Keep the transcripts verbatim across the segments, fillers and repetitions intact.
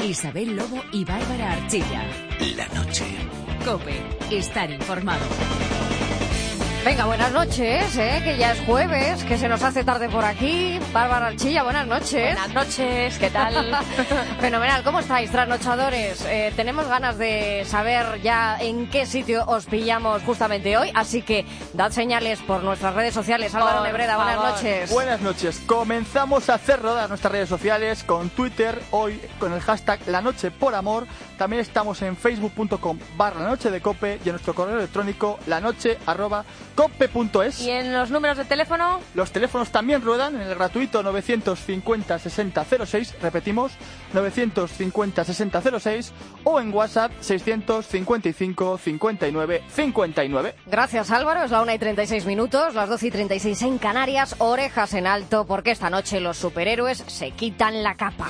Isabel Lobo y Bárbara Archilla. La noche. COPE. Estar informado. Venga, buenas noches, ¿eh? Que ya es jueves, que se nos hace tarde por aquí. Bárbara Archilla, buenas noches. Buenas noches, ¿qué tal? Fenomenal, ¿cómo estáis, trasnochadores? Eh, tenemos ganas de saber ya en qué sitio os pillamos justamente hoy, así que dad señales por nuestras redes sociales. Álvaro Por Nebreda, buenas favor. noches. Buenas noches. Comenzamos a hacer rodar nuestras redes sociales con Twitter, hoy con el hashtag La Noche por Amor. También estamos en facebook punto com barra la noche de cope y en nuestro correo electrónico lanoche arroba cope punto es. ¿Y en los números de teléfono? Los teléfonos también ruedan en el gratuito novecientos cincuenta sesenta cero seis, repetimos, novecientos cincuenta sesenta cero seis, o en WhatsApp seiscientos cincuenta y cinco cincuenta y nueve cincuenta y nueve. Gracias, Álvaro. Es la una y treinta y seis minutos, las doce y treinta y seis en Canarias. Orejas en alto, porque esta noche los superhéroes se quitan la capa.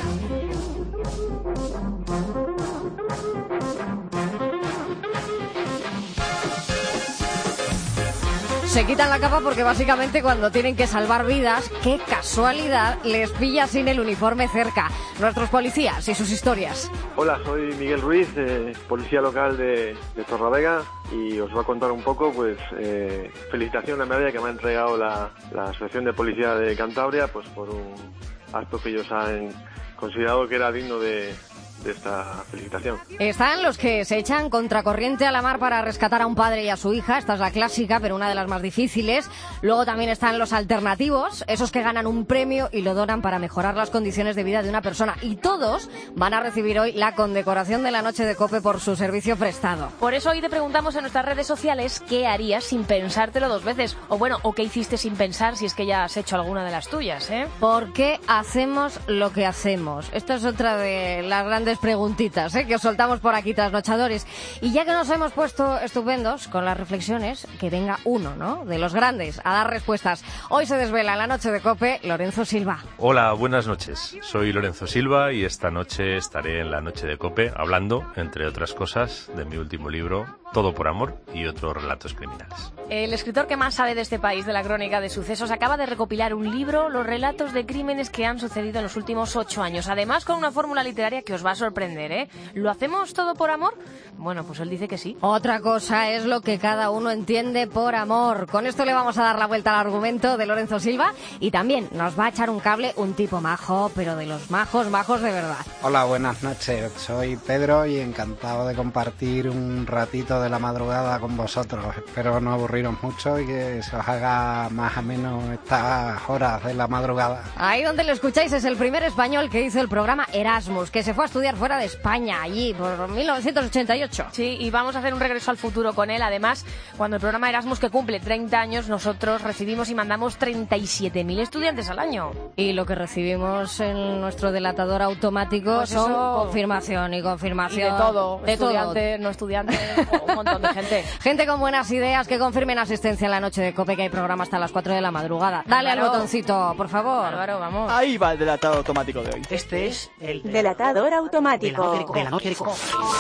Se quitan la capa porque básicamente cuando tienen que salvar vidas, qué casualidad, les pilla sin el uniforme cerca. Nuestros policías y sus historias. Hola, soy Miguel Ruiz, eh, policía local de, de Torlavega, y os voy a contar un poco, pues, eh, felicitación a la medalla que me ha entregado la, la Asociación de Policía de Cantabria, pues por un acto que ellos han considerado que era digno de... de esta felicitación. Están los que se echan contracorriente a la mar para rescatar a un padre y a su hija. Esta es la clásica, pero una de las más difíciles. Luego también están los alternativos, esos que ganan un premio y lo donan para mejorar las condiciones de vida de una persona. Y todos van a recibir hoy la condecoración de la Noche de COPE por su servicio prestado. Por eso hoy te preguntamos en nuestras redes sociales qué harías sin pensártelo dos veces. O bueno, o qué hiciste sin pensar si es que ya has hecho alguna de las tuyas, ¿eh? ¿Por qué hacemos lo que hacemos? Esta es otra de las grandes preguntitas, ¿eh? Que os soltamos por aquí, trasnochadores. Y ya que nos hemos puesto estupendos con las reflexiones, que venga uno, ¿no?, de los grandes a dar respuestas. Hoy se desvela en la Noche de COPE Lorenzo Silva. Hola, buenas noches. Soy Lorenzo Silva y esta noche estaré en la Noche de COPE hablando, entre otras cosas, de mi último libro, Todo por amor y otros relatos criminales. El escritor que más sabe de este país, de la crónica de sucesos, acaba de recopilar un libro, los relatos de crímenes que han sucedido en los últimos ocho años. Además, con una fórmula literaria que os va a sorprender, ¿eh? ¿Lo hacemos todo por amor? Bueno, pues él dice que sí. Otra cosa es lo que cada uno entiende por amor. Con esto le vamos a dar la vuelta al argumento de Lorenzo Silva y también nos va a echar un cable un tipo majo, pero de los majos, majos de verdad. Hola, buenas noches. Soy Pedro y encantado de compartir un ratito de la madrugada con vosotros. Espero no aburriros mucho y que se os haga más ameno estas horas de la madrugada. Ahí donde lo escucháis es el primer español que hizo el programa Erasmus, que se fue a estudiar fuera de España, allí por mil novecientos ochenta y ocho. Sí, y vamos a hacer un regreso al futuro con él. Además, cuando el programa Erasmus, que cumple treinta años, nosotros recibimos y mandamos treinta y siete mil estudiantes al año. Y lo que recibimos en nuestro delatador automático Pues son eso... confirmación y confirmación. Y de todo, de estudiantes, todo. no estudiantes, un montón de gente. Gente con buenas ideas que confirmen asistencia en la Noche de COPE, que hay programa hasta las cuatro de la madrugada. Dale Álvaro. al botoncito, por favor. Álvaro, vamos. Ahí va el delatado automático de hoy. Este es el Delatador automático. de la noche de COPE.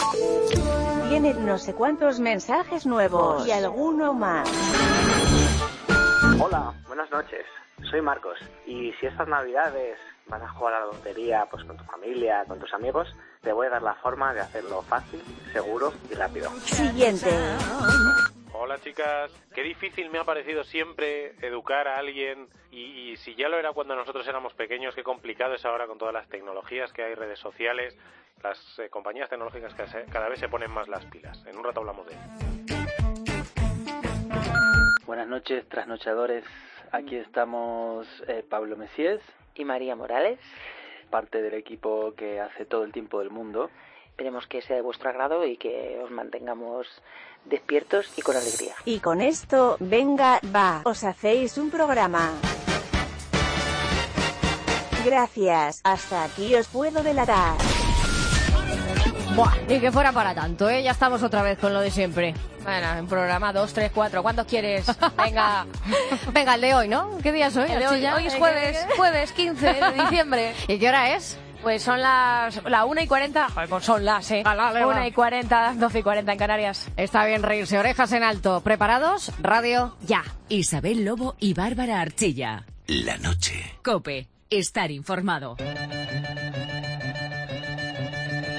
Tienen no sé cuántos mensajes nuevos y alguno más. Hola, buenas noches. Soy Marcos y si estas navidades vas a jugar a la lotería pues con tu familia, con tus amigos, te voy a dar la forma de hacerlo fácil, seguro y rápido. Siguiente. Hola chicas, qué difícil me ha parecido siempre educar a alguien y, y si ya lo era cuando nosotros éramos pequeños, qué complicado es ahora con todas las tecnologías que hay, redes sociales, las eh, compañías tecnológicas que se, cada vez se ponen más las pilas. En un rato hablamos de ello. Buenas noches, trasnochadores. Aquí estamos eh, Pablo Messiés y María Morales, parte del equipo que hace Todo el tiempo del mundo. Esperemos que sea de vuestro agrado y que os mantengamos despiertos y con alegría. Y con esto, venga, va, os hacéis un programa. Gracias, hasta aquí os puedo delatar. Buah, ni que fuera para tanto, ¿eh? Ya estamos otra vez con lo de siempre. Bueno, en programa dos, tres, cuatro. ¿Cuántos quieres? Venga. Venga, el de hoy, ¿no? ¿Qué día es hoy? El de hoy, hoy es jueves, jueves quince de diciembre. ¿Y qué hora es? Pues son las la una y cuarenta. Joder, pues son las, ¿eh? Una y cuarenta, doce y cuarenta en Canarias. Está bien reírse, orejas en alto. ¿Preparados? Radio, ya. Isabel Lobo y Bárbara Archilla. La noche. COPE. Estar informado.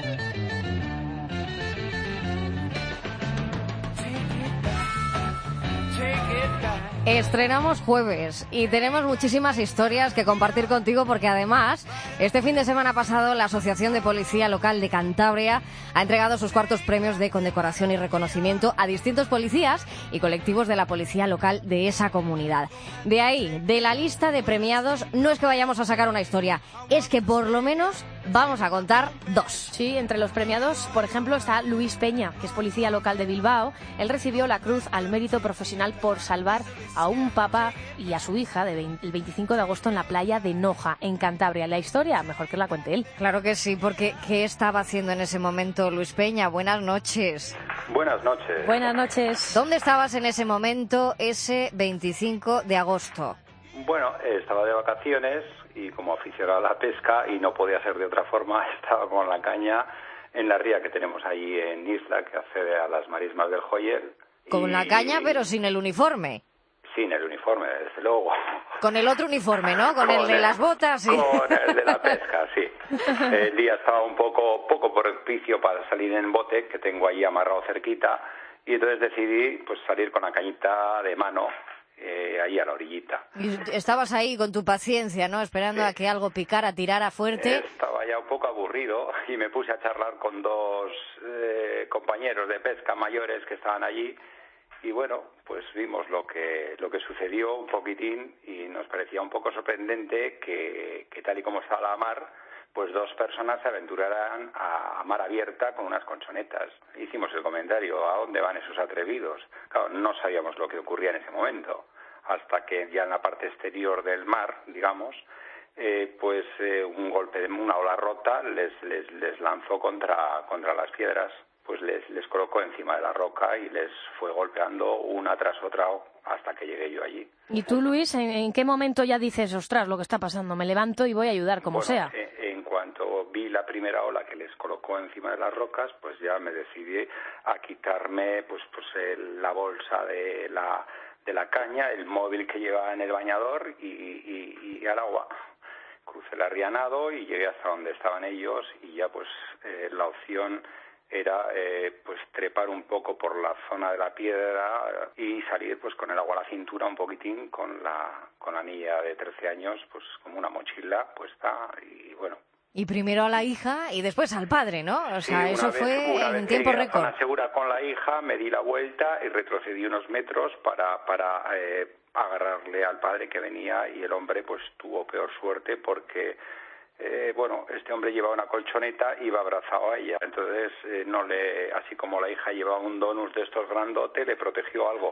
Estrenamos jueves y tenemos muchísimas historias que compartir contigo porque además este fin de semana pasado la Asociación de Policía Local de Cantabria ha entregado sus cuartos premios de condecoración y reconocimiento a distintos policías y colectivos de la policía local de esa comunidad. De ahí, de la lista de premiados, no es que vayamos a sacar una historia, es que por lo menos vamos a contar dos. Sí, entre los premiados, por ejemplo, está Luis Peña, que es policía local de Bilbao. Él recibió la Cruz al Mérito Profesional por salvar a un papá y a su hija de veinte, el veinticinco de agosto en la playa de Noja, en Cantabria. La historia, mejor que la cuente él. Claro que sí, porque ¿qué estaba haciendo en ese momento Luis Peña? Buenas noches. Buenas noches. Buenas noches. ¿Dónde estabas en ese momento, ese veinticinco de agosto? Bueno, estaba de vacaciones y como aficionado a la pesca, y no podía ser de otra forma, estaba con la caña en la ría que tenemos ahí en Isla, que accede a las marismas del Joyel. Con y... la caña, pero sin el uniforme. Sin el uniforme, desde luego. Con el otro uniforme, ¿no? Con, con el de el, las botas. Sí. Con el de la pesca, sí. El día estaba un poco poco propicio para salir en bote, que tengo ahí amarrado cerquita, y entonces decidí pues salir con la cañita de mano, eh, ahí a la orillita. Y estabas ahí con tu paciencia, ¿no? Esperando sí. a que algo picara, tirara fuerte. Estaba ya un poco aburrido y me puse a charlar con dos eh, compañeros de pesca mayores que estaban allí. Y bueno, pues vimos lo que lo que sucedió un poquitín y nos parecía un poco sorprendente que, que tal y como estaba la mar, pues dos personas se aventuraran a, a mar abierta con unas colchonetas. Hicimos el comentario, ¿a dónde van esos atrevidos? Claro, no sabíamos lo que ocurría en ese momento, hasta que ya en la parte exterior del mar, digamos, eh, pues eh, un golpe de una ola rota les les, les lanzó contra contra las piedras. Pues les, les colocó encima de la roca y les fue golpeando una tras otra hasta que llegué yo allí. ¿Y tú, Luis, en, en qué momento ya dices, ostras, lo que está pasando, me levanto y voy a ayudar como bueno, sea? En, en cuanto vi la primera ola que les colocó encima de las rocas, pues ya me decidí a quitarme pues pues el, la bolsa de la de la caña, el móvil que llevaba en el bañador y, y, y al agua. Crucé el arrianado y llegué hasta donde estaban ellos y ya pues eh, la opción era eh, pues trepar un poco por la zona de la piedra y salir pues con el agua a la cintura un poquitín con la con la niña de trece años pues como una mochila puesta y bueno. Y primero a la hija y después al padre, ¿no? O sea, sí, eso vez, fue en tiempo récord. Una zona segura con la hija, me di la vuelta y retrocedí unos metros para para eh, agarrarle al padre que venía y el hombre pues tuvo peor suerte porque Eh, bueno, este hombre llevaba una colchoneta y iba abrazado a ella, entonces eh, no le, así como la hija llevaba un donus de estos grandote, le protegió algo.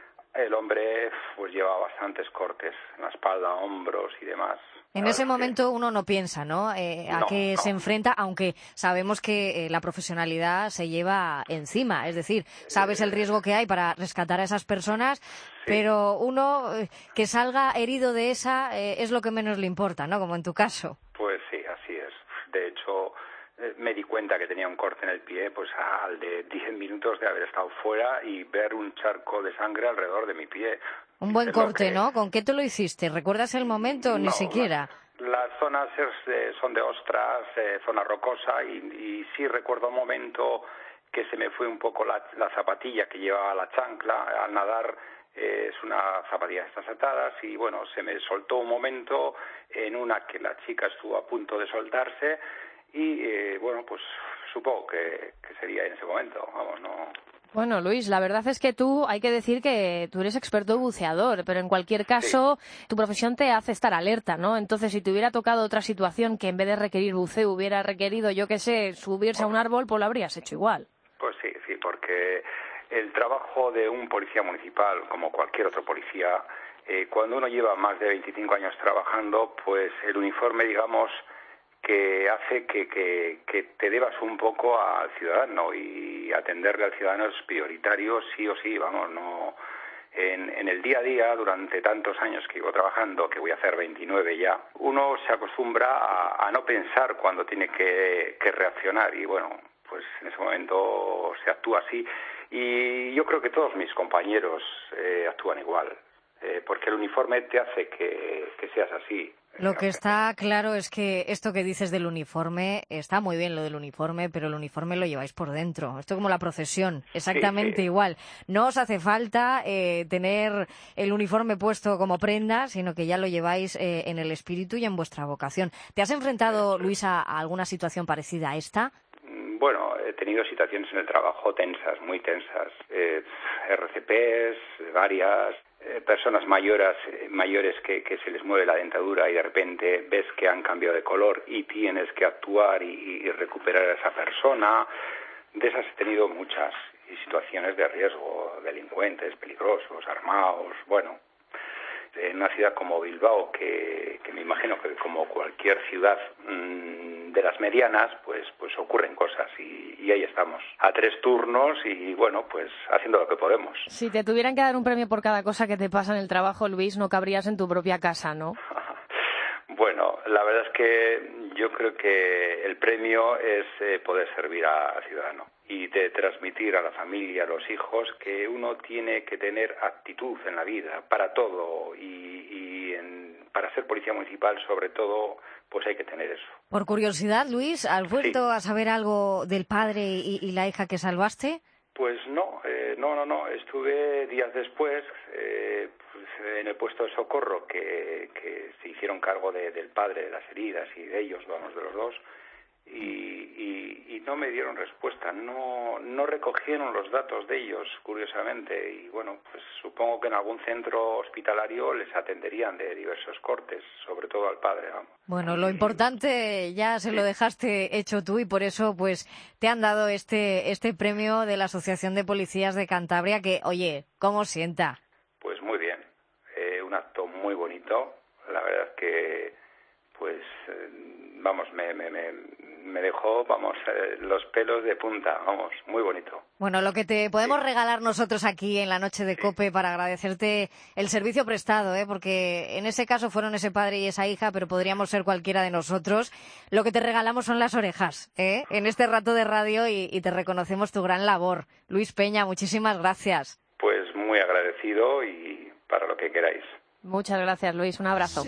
El hombre pues llevaba bastantes cortes en la espalda, hombros y demás. En ese momento uno no piensa, ¿no? Eh, a no, qué no. se enfrenta, aunque sabemos que eh, la profesionalidad se lleva encima. Es decir, sabes el riesgo que hay para rescatar a esas personas, sí. pero uno eh, que salga herido de esa eh, es lo que menos le importa, ¿no? Como en tu caso. Pues sí, así es. De hecho, eh, me di cuenta que tenía un corte en el pie, pues al de diez minutos de haber estado fuera y ver un charco de sangre alrededor de mi pie. Un buen corte, que... ¿no? ¿Con qué te lo hiciste? ¿Recuerdas el momento? No, Ni siquiera. Las, las zonas es, eh, son de ostras, eh, zona rocosa, y, y sí recuerdo un momento que se me fue un poco la, la zapatilla que llevaba la chancla al nadar. Eh, es una zapatilla de estas atadas y bueno, se me soltó un momento en una que la chica estuvo a punto de soltarse y eh, bueno, pues supongo que, que sería en ese momento, vamos, no... Bueno, Luis, la verdad es que tú, hay que decir que tú eres experto buceador, pero en cualquier caso, sí. tu profesión te hace estar alerta, ¿no? Entonces, si te hubiera tocado otra situación que en vez de requerir buceo hubiera requerido, yo qué sé, subirse a un árbol, pues lo habrías hecho igual. Pues sí, sí, porque el trabajo de un policía municipal, como cualquier otro policía, eh, cuando uno lleva más de veinticinco años trabajando, pues el uniforme, digamos, que hace que, que, que te debas un poco al ciudadano y atenderle al ciudadano es prioritario sí o sí, vamos, no en, en el día a día, durante tantos años que llevo trabajando, que voy a hacer veintinueve ya, uno se acostumbra a, a no pensar cuando tiene que, que reaccionar y bueno, pues en ese momento se actúa así y yo creo que todos mis compañeros eh, actúan igual. eh, porque el uniforme te hace que, que seas así. Lo que está claro es que esto que dices del uniforme, está muy bien lo del uniforme, pero el uniforme lo lleváis por dentro. Esto como la procesión, exactamente sí, sí. igual. No os hace falta eh, tener el uniforme puesto como prenda, sino que ya lo lleváis eh, en el espíritu y en vuestra vocación. ¿Te has enfrentado, Luis, a, a alguna situación parecida a esta? Bueno, he tenido situaciones en el trabajo tensas, muy tensas. Eh, R C Pes, varias... Eh, personas mayores, eh, mayores que, que se les mueve la dentadura y de repente ves que han cambiado de color y tienes que actuar y, y recuperar a esa persona. De esas he tenido muchas y situaciones de riesgo, delincuentes, peligrosos, armados, bueno. En una ciudad como Bilbao, que, que me imagino que como cualquier ciudad mmm, de las medianas, pues pues ocurren cosas y, y ahí estamos, a tres turnos y bueno, pues haciendo lo que podemos. Si te tuvieran que dar un premio por cada cosa que te pasa en el trabajo, Luis, no cabrías en tu propia casa, ¿no? Bueno, la verdad es que yo creo que el premio es eh, poder servir a, a ciudadano y de transmitir a la familia, a los hijos, que uno tiene que tener actitud en la vida para todo y, y en, para ser policía municipal, sobre todo, pues hay que tener eso. Por curiosidad, Luis, ¿has vuelto sí. a saber algo del padre y, y la hija que salvaste? Pues no, eh, no, no, no. Estuve días después eh, pues, en el puesto de socorro que, que se hicieron cargo de, del padre, de las heridas y de ellos, vamos, de los dos, y, y, y no me dieron respuesta. No, no recogieron los datos de ellos, curiosamente, y bueno, pues supongo que en algún centro hospitalario les atenderían de diversos cortes, sobre todo al padre, vamos. Bueno, lo importante ya se lo dejaste hecho tú y por eso pues te han dado este este premio de la Asociación de Policías de Cantabria que, oye, ¿cómo sienta? Pues muy bien, eh, un acto muy bonito, la verdad es que pues eh, vamos, me, me, me, me dejó, vamos, eh, los pelos de punta, vamos, muy bonito. Bueno, lo que te podemos sí. regalar nosotros aquí en la noche de sí. COPE para agradecerte el servicio prestado, ¿eh? Porque en ese caso fueron ese padre y esa hija, pero podríamos ser cualquiera de nosotros. Lo que te regalamos son las orejas, ¿eh? En este rato de radio y, y te reconocemos tu gran labor. Luis Peña, muchísimas gracias. Pues muy agradecido y para lo que queráis. Muchas gracias, Luis. Un abrazo.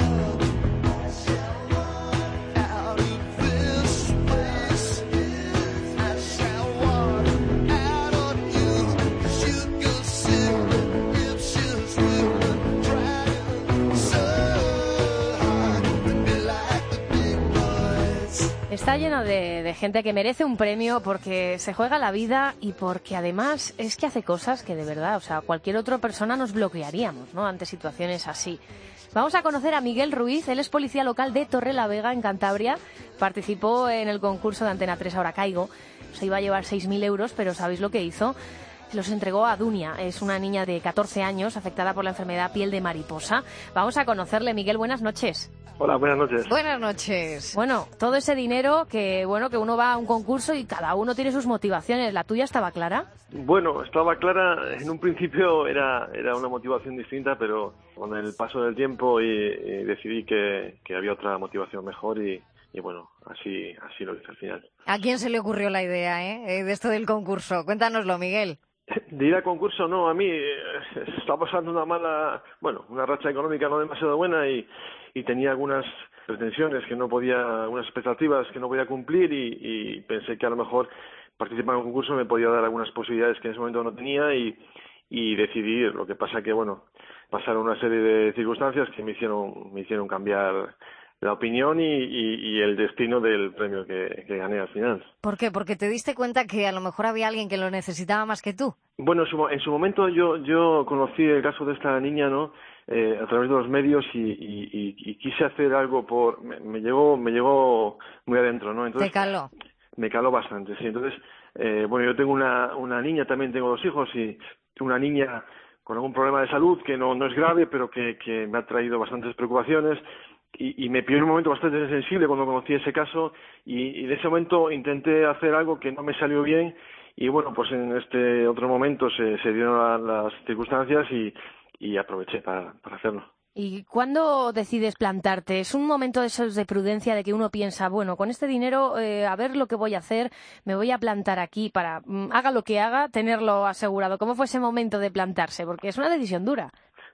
Está lleno de, de gente que merece un premio porque se juega la vida y porque además es que hace cosas que de verdad, o sea, cualquier otra persona nos bloquearíamos, ¿no?, ante situaciones así. Vamos a conocer a Miguel Ruiz, él es policía local de Torrelavega, en Cantabria. Participó en el concurso de Antena tres Ahora Caigo. Se iba a llevar seis mil euros, pero ¿sabéis lo que hizo? Los entregó a Dunia, es una niña de catorce años afectada por la enfermedad piel de mariposa. Vamos a conocerle. Miguel, buenas noches. Hola, buenas noches. Buenas noches. Bueno, todo ese dinero que, bueno, que uno va a un concurso y cada uno tiene sus motivaciones. ¿La tuya estaba clara? Bueno, estaba clara. En un principio era, era una motivación distinta, pero con el paso del tiempo y, y decidí que, que había otra motivación mejor y, y bueno, así, así lo hice al final. ¿A quién se le ocurrió la idea, eh, de esto del concurso? Cuéntanoslo, Miguel. De ir a concurso, no, a mí eh, estaba pasando una mala, bueno, una racha económica no demasiado buena y, y tenía algunas pretensiones que no podía, algunas expectativas que no podía cumplir y, y pensé que a lo mejor participar en un concurso me podía dar algunas posibilidades que en ese momento no tenía y, y decidí ir. Lo que pasa que, bueno, pasaron una serie de circunstancias que me hicieron, me hicieron cambiar la opinión y, y, y el destino del premio que, que gané al final. ¿Por qué? ¿Porque te diste cuenta que a lo mejor había alguien que lo necesitaba más que tú? Bueno, en su, en su momento yo, yo conocí el caso de esta niña, ¿no?, eh, a través de los medios y, y, y, y quise hacer algo por... Me, me llegó me llegó muy adentro, ¿no? Entonces, ¿te caló? Me caló bastante, sí. Entonces, eh, bueno, yo tengo una, una niña, también tengo dos hijos y una niña con algún problema de salud que no, no es grave, pero que, que me ha traído bastantes preocupaciones. Y, y me pilló en un momento bastante sensible cuando conocí ese caso y, y de ese momento intenté hacer algo que no me salió bien y bueno, pues en este otro momento se, se dieron la, las circunstancias y, y aproveché para, para hacerlo. ¿Y cuándo decides plantarte? ¿Es un momento de esos de prudencia de que uno piensa, bueno, con este dinero, eh, a ver lo que voy a hacer, me voy a plantar aquí para, mm, haga lo que haga, tenerlo asegurado? ¿Cómo fue ese momento de plantarse? Porque es una decisión dura.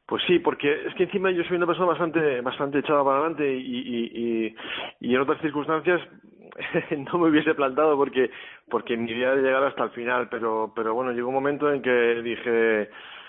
Pues sí, porque es que encima yo soy una persona bastante bastante echada para adelante y, y, y, y en otras circunstancias no me hubiese plantado porque porque mi idea de llegar hasta el final, pero pero bueno, llegó un momento en que dije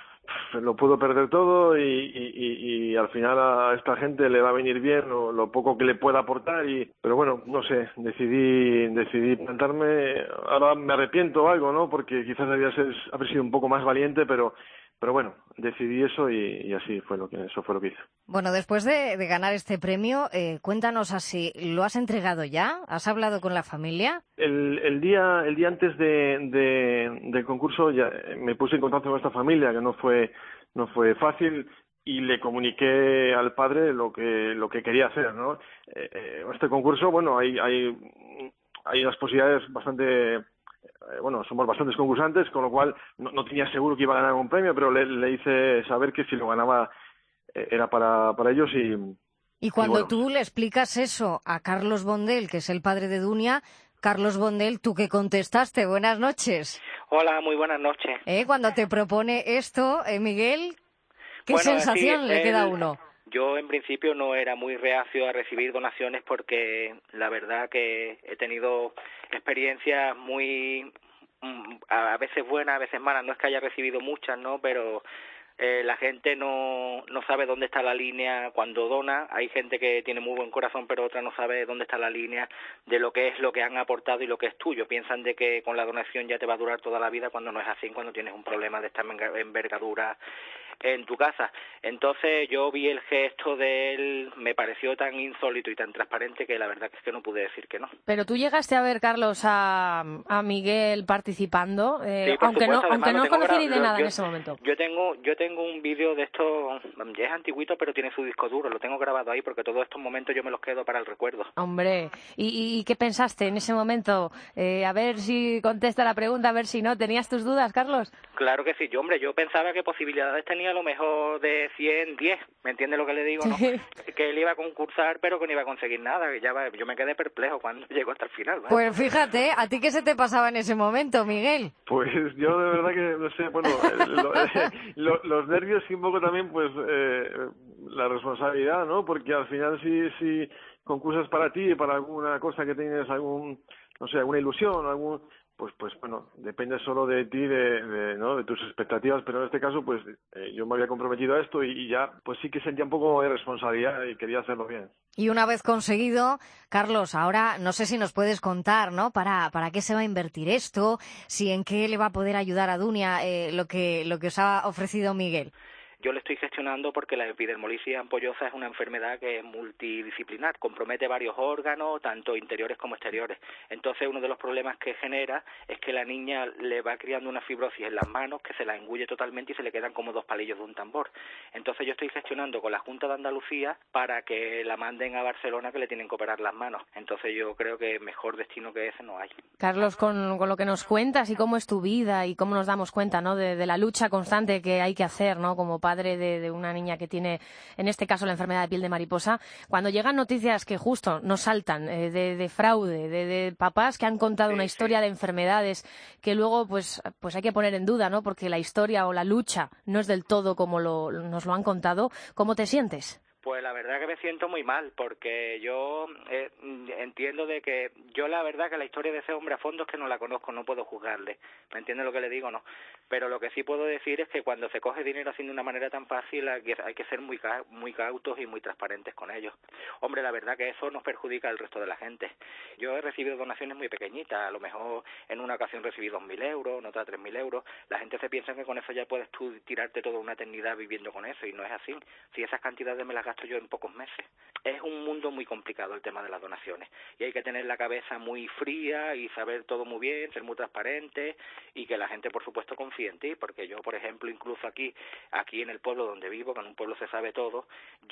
lo puedo perder todo y, y, y, y al final a esta gente le va a venir bien lo, lo poco que le pueda aportar y pero bueno, no sé, decidí decidí plantarme. Ahora me arrepiento algo, ¿no? Porque quizás debía ser, haber sido un poco más valiente, pero pero bueno, decidí eso y, y así fue lo que eso fue lo que hice. Bueno, después de, de ganar este premio, eh, cuéntanos así, ¿lo has entregado ya? ¿Has hablado con la familia? El, el día el día antes de, de del concurso ya me puse en contacto con esta familia, que no fue no fue fácil, y le comuniqué al padre lo que lo que quería hacer, ¿no? Eh, eh, este concurso, bueno, hay hay hay unas posibilidades bastante eh, bueno, somos bastantes concursantes, con lo cual no, no tenía seguro que iba a ganar un premio, pero le, le hice saber que si lo ganaba eh, era para para ellos y Y cuando y bueno, tú le explicas eso a Carlos Bondel, que es el padre de Dunia, Carlos Bondel, ¿tú qué contestaste? Buenas noches. Hola, muy buenas noches. ¿Eh? Cuando te propone esto, eh, Miguel, ¿qué Bueno, sensación sí, le queda a él- uno? Yo en principio no era muy reacio a recibir donaciones porque la verdad que he tenido experiencias muy, mm, a veces buenas, a veces malas, no es que haya recibido muchas, ¿no? Pero eh, la gente no, no sabe dónde está la línea cuando dona. Hay gente que tiene muy buen corazón, pero otra no sabe dónde está la línea de lo que es lo que han aportado y lo que es tuyo. Piensan de que con la donación ya te va a durar toda la vida cuando no es así, cuando tienes un problema de esta enver- envergadura en tu casa. Entonces yo vi el gesto de él, me pareció tan insólito y tan transparente que la verdad que es que no pude decir que no. Pero tú llegaste a ver, Carlos, a, a Miguel participando, eh, Sí, por aunque supuesto, no aunque además no lo tengo conocí ni gra- de lo- nada yo, en ese momento. Yo tengo yo tengo un vídeo de esto, ya es antiguito, pero tiene su disco duro, lo tengo grabado ahí porque todos estos momentos yo me los quedo para el recuerdo. Hombre, ¿y, y, y qué pensaste en ese momento? Eh, a ver si contesta la pregunta, a ver si no. ¿Tenías tus dudas, Carlos? Claro que sí, yo hombre, yo pensaba que posibilidades tenía a lo mejor de cien, diez, ¿me entiende lo que le digo, no? Sí. Que él iba a concursar, pero que no iba a conseguir nada, que ya va, yo me quedé perplejo cuando llegó hasta el final, ¿vale? Pues fíjate, ¿a ti qué se te pasaba en ese momento, Miguel? pues yo de verdad que no sé, bueno, eh, lo- lo- los nervios y un poco también pues eh, la responsabilidad, ¿no? Porque al final si si concursas para ti, para alguna cosa que tienes algún, no sé, alguna ilusión, algún pues pues bueno, depende solo de ti, de, de no de tus expectativas, pero en este caso pues eh, yo me había comprometido a esto y, y ya pues sí que sentía un poco de responsabilidad y quería hacerlo bien. Y una vez conseguido, Carlos, ahora no sé si nos puedes contar, ¿no? Para, para qué se va a invertir esto, si en qué le va a poder ayudar a Dunia eh, lo que lo que os ha ofrecido Miguel. Yo le estoy gestionando porque la epidermolisis ampollosa es una enfermedad que es multidisciplinar, compromete varios órganos, tanto interiores como exteriores. Entonces, uno de los problemas que genera es que la niña le va criando una fibrosis en las manos que se la engulle totalmente y se le quedan como dos palillos de un tambor. Entonces, yo estoy gestionando con la Junta de Andalucía para que la manden a Barcelona, que le tienen que operar las manos. Entonces, yo creo que mejor destino que ese no hay. Carlos, con, con lo que nos cuentas y cómo es tu vida y cómo nos damos cuenta, ¿no? De, de la lucha constante que hay que hacer, ¿no? Como padre de, de una niña que tiene, en este caso, la enfermedad de piel de mariposa. Cuando llegan noticias que justo nos saltan eh, de, de fraude, de, de papás que han contado una historia de enfermedades que luego, pues, pues hay que poner en duda, ¿no? Porque la historia o la lucha no es del todo como lo, nos lo han contado. ¿Cómo te sientes? Pues la verdad que me siento muy mal, porque yo eh, entiendo de que yo la verdad que la historia de ese hombre a fondo es que no la conozco, no puedo juzgarle, ¿me entiende lo que le digo? No, pero lo que sí puedo decir es que cuando se coge dinero así de una manera tan fácil hay que, hay que ser muy ca- muy cautos y muy transparentes con ellos. Hombre, la verdad que eso nos perjudica al resto de la gente. Yo he recibido donaciones muy pequeñitas, a lo mejor en una ocasión recibí dos mil euros, en otra tres mil euros. La gente se piensa que con eso ya puedes tú tirarte toda una eternidad viviendo con eso y no es así. Si esas cantidades me las gasto yo en pocos meses. Es un mundo muy complicado el tema de las donaciones y hay que tener la cabeza muy fría y saber todo muy bien, ser muy transparente y que la gente por supuesto confíe en ti, porque yo por ejemplo incluso aquí aquí en el pueblo donde vivo, que en un pueblo se sabe todo,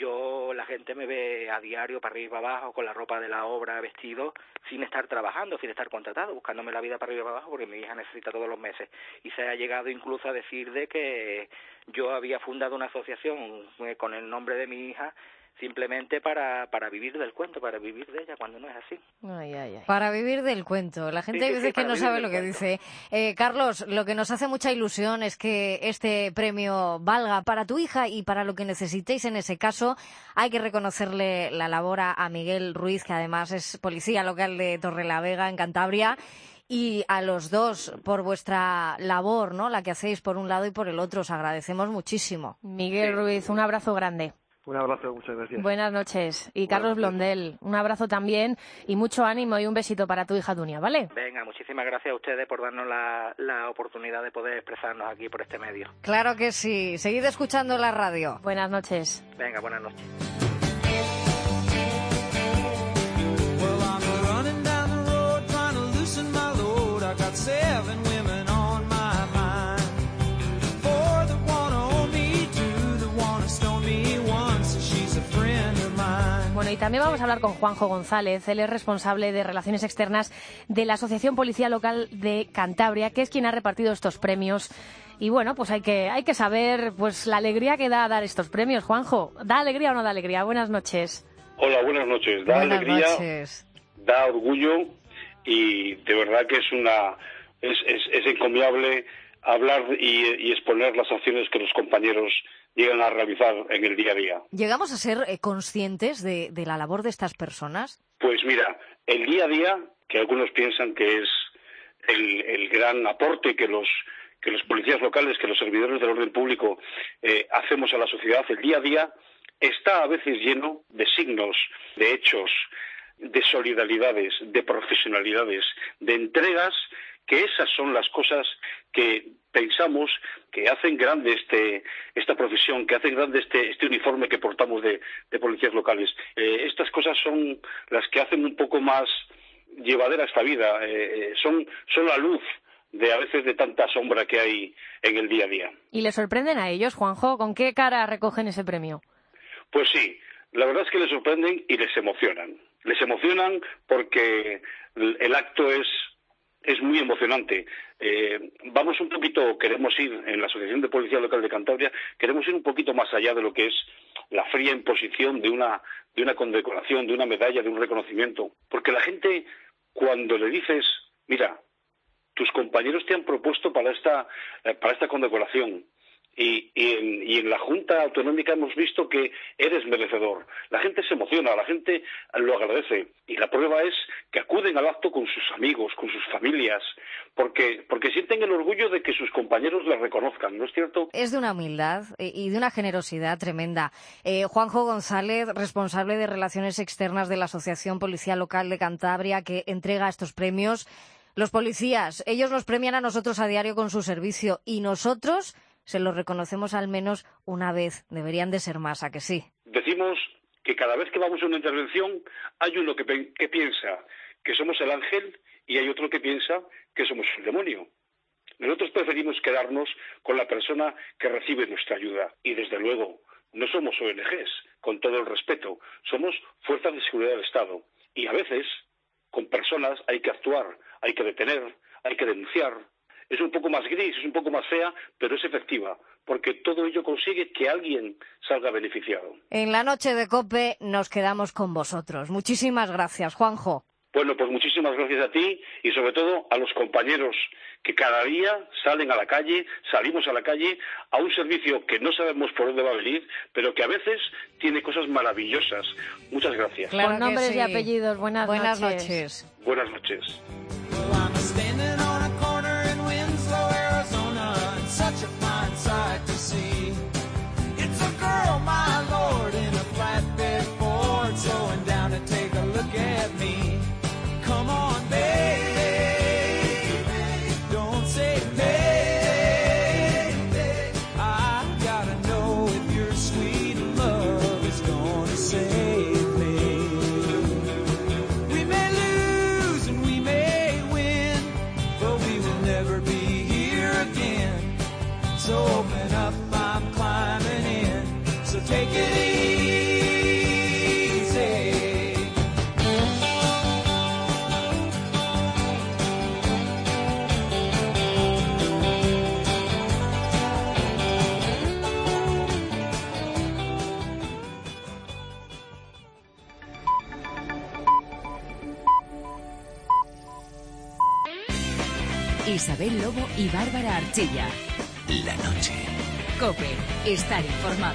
yo la gente me ve a diario para arriba y para abajo con la ropa de la obra vestido sin estar trabajando, sin estar contratado, buscándome la vida para arriba y para abajo porque mi hija necesita todos los meses y se ha llegado incluso a decir de que yo había fundado una asociación con el nombre de mi hija simplemente para, para vivir del cuento, para vivir de ella, cuando no es así. Ay, ay, ay. Para vivir del cuento. La gente Sí, hay sí, veces sí, que para no vivir sabe del lo que cuento. dice. Eh, Carlos, lo que nos hace mucha ilusión es que este premio valga para tu hija y para lo que necesitéis en ese caso. Hay que reconocerle la labor a, a Miguel Ruiz, que además es policía local de Torrelavega, en Cantabria, y a los dos por vuestra labor, ¿no? La que hacéis por un lado y por el otro. Os agradecemos muchísimo. Miguel Ruiz, un abrazo grande. Un abrazo, muchas gracias. Buenas noches. Y Carlos Buenas noches. Blondel, un abrazo también y mucho ánimo y un besito para tu hija Dunia, ¿vale? Venga, muchísimas gracias a ustedes por darnos la, la oportunidad de poder expresarnos aquí por este medio. Claro que sí. Seguid escuchando la radio. Buenas noches. Venga, buenas noches. Bueno, y también vamos a hablar con Juanjo González. Él es responsable de Relaciones Externas de la Asociación Policía Local de Cantabria, que es quien ha repartido estos premios. Y bueno, pues hay que, hay que saber pues la alegría que da dar estos premios. Juanjo, ¿da alegría o no da alegría? Buenas noches. Hola, buenas noches. Da Buenas alegría, noches. da orgullo y de verdad que es una es, es, es encomiable hablar y, y exponer las acciones que los compañeros llegan a realizar en el día a día. ¿Llegamos a ser eh, conscientes de, de la labor de estas personas? Pues mira, el día a día, que algunos piensan que es el, el gran aporte que los que los policías locales, que los servidores del orden público eh, hacemos a la sociedad, el día a día está a veces lleno de signos, de hechos, de solidaridades, de profesionalidades, de entregas, que esas son las cosas que pensamos que hacen grande este esta profesión, que hacen grande este este uniforme que portamos de, de policías locales. Eh, estas cosas son las que hacen un poco más llevadera esta vida, eh, son son la luz de a veces de tanta sombra que hay en el día a día. ¿Y le sorprenden a ellos, Juanjo? ¿Con qué cara recogen ese premio? Pues sí, la verdad es que les sorprenden y les emocionan. Les emocionan porque el, el acto es es muy emocionante. Eh, vamos un poquito, queremos ir en la Asociación de Policía Local de Cantabria, queremos ir un poquito más allá de lo que es la fría imposición de una de una condecoración, de una medalla, de un reconocimiento, porque la gente cuando le dices, mira, tus compañeros te han propuesto para esta eh, para esta condecoración. Y, y, en, y en la Junta Autonómica hemos visto que eres merecedor. La gente se emociona, la gente lo agradece. Y la prueba es que acuden al acto con sus amigos, con sus familias, porque, porque sienten el orgullo de que sus compañeros les reconozcan, ¿no es cierto? Es de una humildad y de una generosidad tremenda. Eh, Juanjo González, responsable de Relaciones Externas de la Asociación Policía Local de Cantabria, que entrega estos premios. Los policías, ellos nos premian a nosotros a diario con su servicio y nosotros se lo reconocemos al menos una vez. Deberían de ser más, ¿a que sí? Decimos que cada vez que vamos a una intervención hay uno que, que piensa que somos el ángel y hay otro que piensa que somos el demonio. Nosotros preferimos quedarnos con la persona que recibe nuestra ayuda. Y desde luego, no somos O N Ges, con todo el respeto. Somos fuerzas de seguridad del Estado. Y a veces, con personas hay que actuar, hay que detener, hay que denunciar. Es un poco más gris, es un poco más fea, pero es efectiva, porque todo ello consigue que alguien salga beneficiado. En la noche de COPE nos quedamos con vosotros. Muchísimas gracias, Juanjo. Bueno, pues muchísimas gracias a ti y sobre todo a los compañeros que cada día salen a la calle, salimos a la calle a un servicio que no sabemos por dónde va a venir, pero que a veces tiene cosas maravillosas. Muchas gracias. Claro Con nombres sí. y apellidos. Buenas, Buenas noches. noches. Buenas noches. Such a fine sight to see. It's a girl, my lord, in a flatbed Ford, slowing down to take a look at me. Come on, baby, don't say baby. I gotta know if your sweet love is gonna save me. We may lose and we may Isabel Lobo y Bárbara Archilla. La noche. COPE. Estar informado.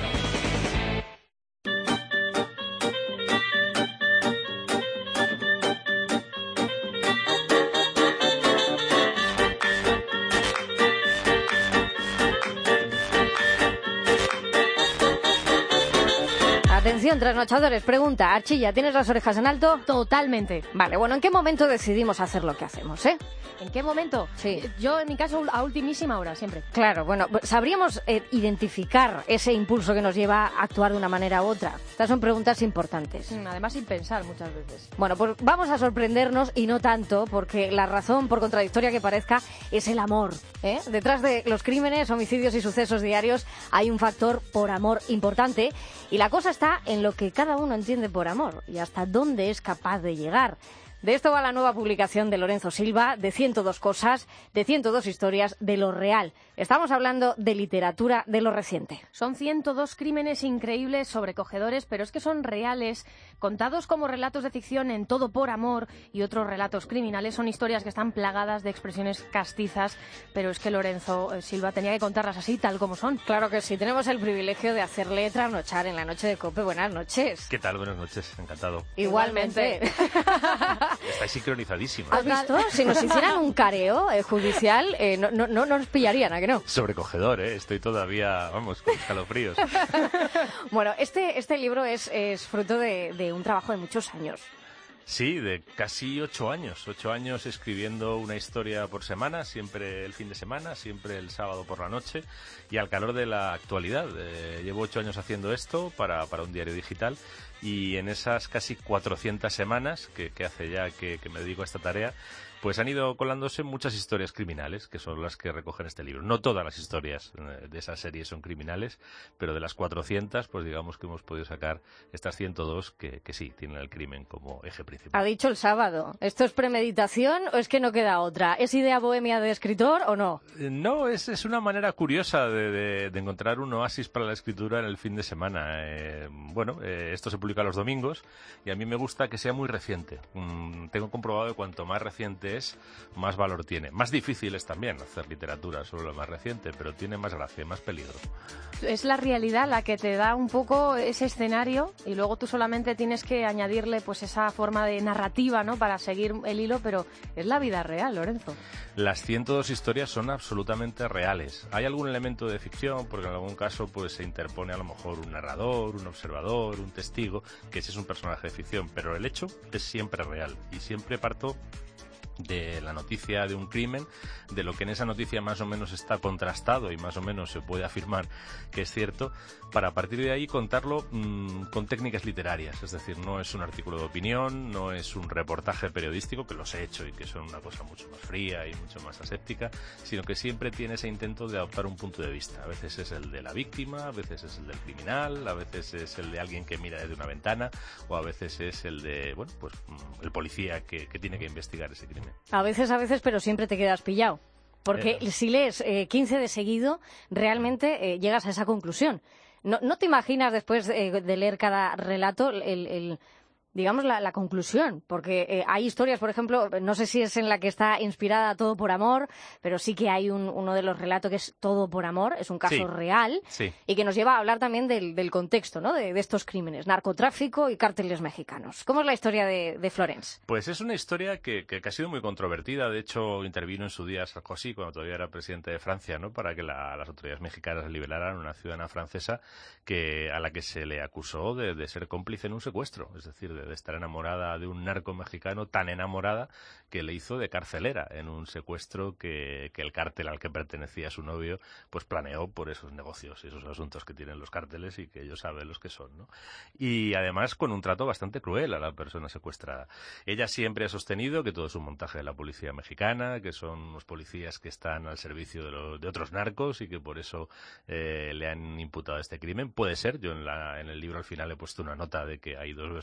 Atención, trasnochadores, pregunta, Archilla, ¿tienes las orejas en alto? Totalmente. Vale, bueno, ¿en qué momento decidimos hacer lo que hacemos, eh? ¿En qué momento? Sí. Yo, en mi caso, a ultimísima hora, siempre. Claro, bueno, ¿sabríamos eh, identificar ese impulso que nos lleva a actuar de una manera u otra? Estas son preguntas importantes. Además, sin pensar muchas veces. Bueno, pues vamos a sorprendernos y no tanto, porque la razón, por contradictoria que parezca, es el amor, ¿eh? Detrás de los crímenes, homicidios y sucesos diarios hay un factor por amor importante y la cosa está en lo que cada uno entiende por amor y hasta dónde es capaz de llegar. De esto va la nueva publicación de Lorenzo Silva, de ciento dos cosas, de ciento dos historias, de lo real. Estamos hablando de literatura de lo reciente. Son ciento dos crímenes increíbles, sobrecogedores, pero es que son reales, contados como relatos de ficción en Todo por amor y otros relatos criminales. Son historias que están plagadas de expresiones castizas, pero es que Lorenzo eh, Silva tenía que contarlas así, tal como son. Claro que sí, tenemos el privilegio de hacerle trasnochar en la noche de COPE. Buenas noches. ¿Qué tal? Buenas noches, encantado. Igualmente. Estáis sincronizadísimos. ¿Has visto? Si nos hicieran un careo eh, judicial, eh, no, no, no nos pillarían, ¿a que no? Sobrecogedor, ¿eh? Estoy todavía, vamos, con escalofríos. Bueno, este, este libro es, es fruto de, de un trabajo de muchos años. Sí, de casi ocho años. Ocho años escribiendo una historia por semana, siempre el fin de semana, siempre el sábado por la noche y al calor de la actualidad. Eh, llevo ocho años haciendo esto para, para un diario digital y en esas casi cuatrocientas semanas que, que hace ya que, que me dedico a esta tarea, pues han ido colándose muchas historias criminales, que son las que recogen este libro. No todas las historias de esa serie son criminales, pero de las cuatrocientas, pues digamos que hemos podido sacar estas ciento dos que, que sí, tienen el crimen como eje principal. Ha dicho el sábado. ¿Esto es premeditación o es que no queda otra? ¿Es idea bohemia de escritor o no? No, es, es una manera curiosa de, de, de encontrar un oasis para la escritura en el fin de semana. Eh, bueno, eh, esto se publica los domingos y a mí me gusta que sea muy reciente. Mm, tengo comprobado que cuanto más reciente es, más valor tiene. Más difícil es también hacer literatura sobre lo más reciente, pero tiene más gracia, más peligro. Es la realidad la que te da un poco ese escenario y luego tú solamente tienes que añadirle pues esa forma de narrativa, ¿no?, para seguir el hilo, pero es la vida real, Lorenzo. Las ciento dos historias son absolutamente reales. Hay algún elemento de ficción, porque en algún caso pues se interpone a lo mejor un narrador, un observador, un testigo, que ese es un personaje de ficción, pero el hecho es siempre real y siempre parto de la noticia de un crimen, de lo que en esa noticia más o menos está contrastado y más o menos se puede afirmar que es cierto, para a partir de ahí contarlo mmm, con técnicas literarias. Es decir, no es un artículo de opinión, no es un reportaje periodístico, que los he hecho y que son una cosa mucho más fría y mucho más aséptica, sino que siempre tiene ese intento de adoptar un punto de vista. A veces es el de la víctima, a veces es el del criminal, a veces es el de alguien que mira desde una ventana o a veces es el de, bueno, pues el policía que, que tiene que investigar ese crimen. A veces, a veces, pero siempre te quedas pillado. Porque eh. si lees eh, quince de seguido, realmente eh, llegas a esa conclusión. No, no te imaginas después eh, de leer cada relato el... el digamos, la, la conclusión, porque eh, hay historias, por ejemplo, no sé si es en la que está inspirada Todo por amor, pero sí que hay un, uno de los relatos que es Todo por amor, es un caso sí, real, sí. y que nos lleva a hablar también del, del contexto, ¿no?, de, de estos crímenes, narcotráfico y cárteles mexicanos. ¿Cómo es la historia de, de Florence? Pues es una historia que, que, que ha sido muy controvertida. De hecho, intervino en su día Sarkozy, cuando todavía era presidente de Francia, ¿no?, para que la, las autoridades mexicanas liberaran a una ciudadana francesa que, a la que se le acusó de, de ser cómplice en un secuestro, es decir, de de estar enamorada de un narco mexicano, tan enamorada que le hizo de carcelera en un secuestro que, que el cártel al que pertenecía su novio pues planeó por esos negocios, esos asuntos que tienen los cárteles y que ellos saben los que son, ¿no? Y además con un trato bastante cruel a la persona secuestrada. Ella siempre ha sostenido que todo es un montaje de la policía mexicana, que son unos policías que están al servicio de, los, de otros narcos y que por eso eh, le han imputado este crimen. Puede ser, yo en, la, en el libro al final he puesto una nota de que hay dos versiones sobre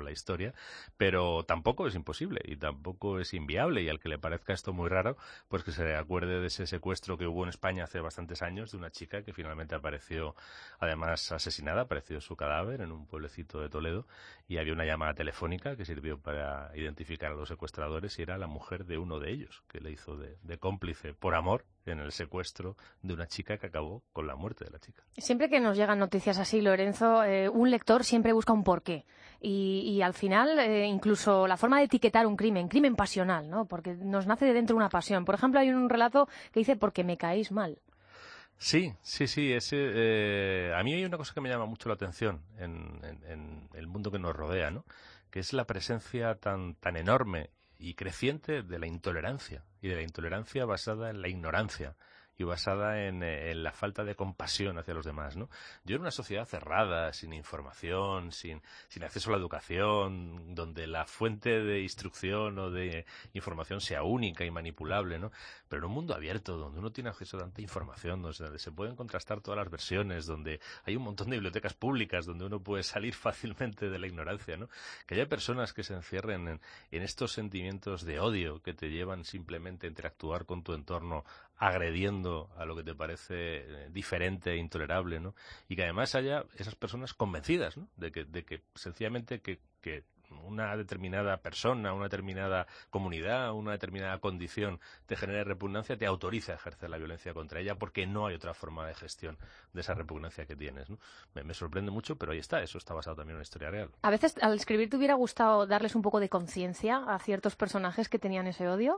sobre la historia, pero tampoco es imposible y tampoco es inviable, y al que le parezca esto muy raro, pues que se acuerde de ese secuestro que hubo en España hace bastantes años de una chica que finalmente apareció, además asesinada, apareció su cadáver en un pueblecito de Toledo, y había una llamada telefónica que sirvió para identificar a los secuestradores, y era la mujer de uno de ellos, que le hizo de, de cómplice por amor en el secuestro de una chica que acabó con la muerte de la chica. Siempre que nos llegan noticias así, Lorenzo, eh, un lector siempre busca un porqué. Y, y al final, eh, incluso la forma de etiquetar un crimen, crimen pasional, ¿no? Porque nos nace de dentro una pasión. Por ejemplo, hay un relato que dice porque me caéis mal. Sí, sí, sí. Ese, eh, a mí hay una cosa que me llama mucho la atención en, en, en el mundo que nos rodea, ¿no? Que es la presencia tan, tan enorme y creciente de la intolerancia, y de la intolerancia basada en la ignorancia y basada en, en la falta de compasión hacia los demás, ¿no? Yo en una sociedad cerrada, sin información, sin, sin acceso a la educación, donde la fuente de instrucción o de información sea única y manipulable, ¿no? Pero en un mundo abierto, donde uno tiene acceso a tanta información, donde se pueden contrastar todas las versiones, donde hay un montón de bibliotecas públicas, donde uno puede salir fácilmente de la ignorancia, ¿no? Que haya personas que se encierren en, en estos sentimientos de odio que te llevan simplemente a interactuar con tu entorno agrediendo a lo que te parece eh, diferente e intolerable, ¿no? Y que además haya esas personas convencidas, ¿no? De que, de que sencillamente que, que una determinada persona, una determinada comunidad, una determinada condición te genere repugnancia, te autoriza a ejercer la violencia contra ella porque no hay otra forma de gestión de esa repugnancia que tienes, ¿no? Me, me sorprende mucho, pero ahí está, eso está basado también en una historia real. A veces, al escribir, ¿te hubiera gustado darles un poco de conciencia a ciertos personajes que tenían ese odio?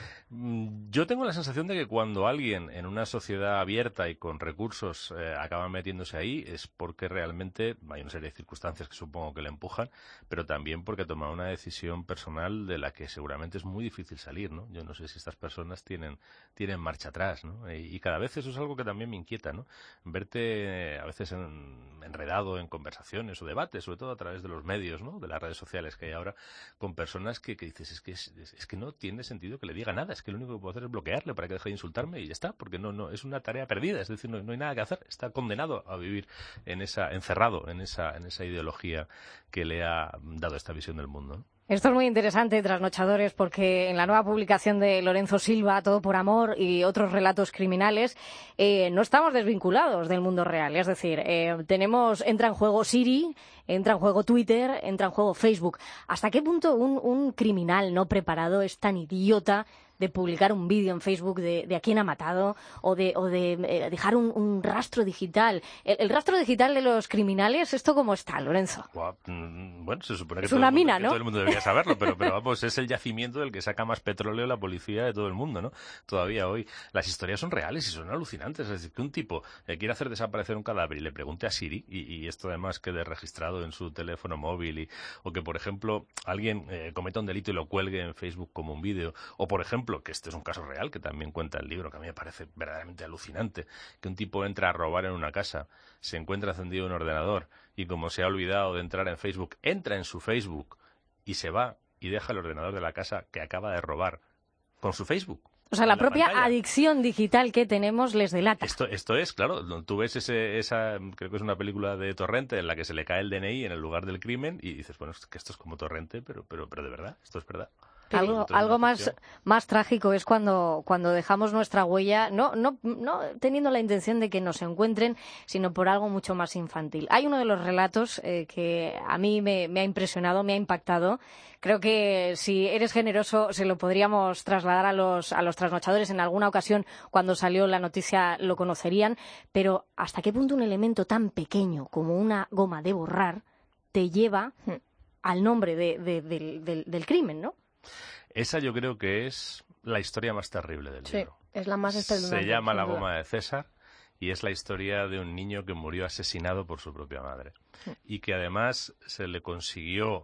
Yo tengo la sensación de que cuando alguien en una sociedad abierta y con recursos eh, acaba metiéndose ahí es porque realmente hay una serie de circunstancias que supongo que le empujan, pero también porque ha tomado una decisión personal de la que seguramente es muy difícil salir, ¿no? Yo no sé si estas personas tienen, tienen marcha atrás, ¿no? Y, y cada vez eso es algo que también me inquieta, ¿no? Verte eh, a veces en, enredado en conversaciones o debates, sobre todo a través de los medios, ¿no? De las redes sociales que hay ahora, con personas que, que dices, es que, es, es que no tiene sentido que le diga nada, es que lo único que puedo hacer es bloquearle para que deje de insultarme y ya está, porque no, no es una tarea perdida, es decir, no, no hay nada que hacer, está condenado a vivir en esa, encerrado en esa, en esa ideología que le ha dado esta visión del mundo, ¿no? Esto es muy interesante, trasnochadores, porque en la nueva publicación de Lorenzo Silva, Todo por amor y otros relatos criminales, eh, no estamos desvinculados del mundo real. Es decir, eh, tenemos, entra en juego Siri, entra en juego Twitter, entra en juego Facebook. ¿Hasta qué punto un, un criminal no preparado es tan idiota de publicar un vídeo en Facebook de, de a quién ha matado o de, o de eh, dejar un, un rastro digital? El, el rastro digital de los criminales, ¿esto cómo está, Lorenzo? Wow. Bueno, se supone que, es todo, una el mundo, mina, que ¿no? todo el mundo debería saberlo, pero, pero vamos, es el yacimiento del que saca más petróleo la policía de todo el mundo, ¿no? Todavía hoy. Las historias son reales y son alucinantes. Es decir, que un tipo eh, quiere hacer desaparecer un cadáver y le pregunte a Siri, y, y esto además quede registrado en su teléfono móvil, y, o que, por ejemplo, alguien eh, cometa un delito y lo cuelgue en Facebook como un vídeo, o, por ejemplo, que este es un caso real que también cuenta el libro, que a mí me parece verdaderamente alucinante, que un tipo entra a robar en una casa, se encuentra encendido un ordenador y como se ha olvidado de entrar en Facebook, entra en su Facebook y se va y deja el ordenador de la casa que acaba de robar con su Facebook. O sea, la, la propia pantalla. adicción digital que tenemos les delata. Esto, esto es, claro, tú ves ese, esa, creo que es una película de Torrente en la que se le cae el D N I en el lugar del crimen y dices, bueno, es que esto es como Torrente, pero, pero, pero de verdad, esto es verdad. Algo, algo más, más trágico es cuando, cuando dejamos nuestra huella, no, no, no teniendo la intención de que nos encuentren, sino por algo mucho más infantil. Hay uno de los relatos eh, que a mí me, me ha impresionado, me ha impactado. Creo que si eres generoso se lo podríamos trasladar a los, a los trasnochadores. En alguna ocasión, cuando salió la noticia, lo conocerían. Pero ¿hasta qué punto un elemento tan pequeño como una goma de borrar te lleva al nombre de, de, de, del, del crimen, ¿no? Esa yo creo que es la historia más terrible del sí, libro. Es la más espeluznante. Se llama La goma de César y es la historia de un niño que murió asesinado por su propia madre sí. y que además se le consiguió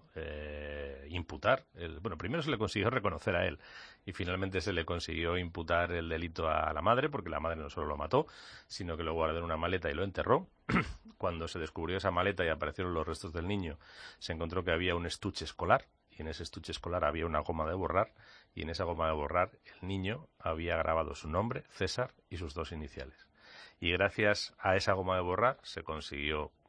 eh, imputar, el, bueno, primero se le consiguió reconocer a él y finalmente se le consiguió imputar el delito a la madre porque la madre no solo lo mató, sino que lo guardó en una maleta y lo enterró. Cuando se descubrió esa maleta y aparecieron los restos del niño, se encontró que había un estuche escolar y en ese estuche escolar había una goma de borrar y en esa goma de borrar el niño había grabado su nombre, César, y sus dos iniciales. Y gracias a esa goma de borrar se consiguió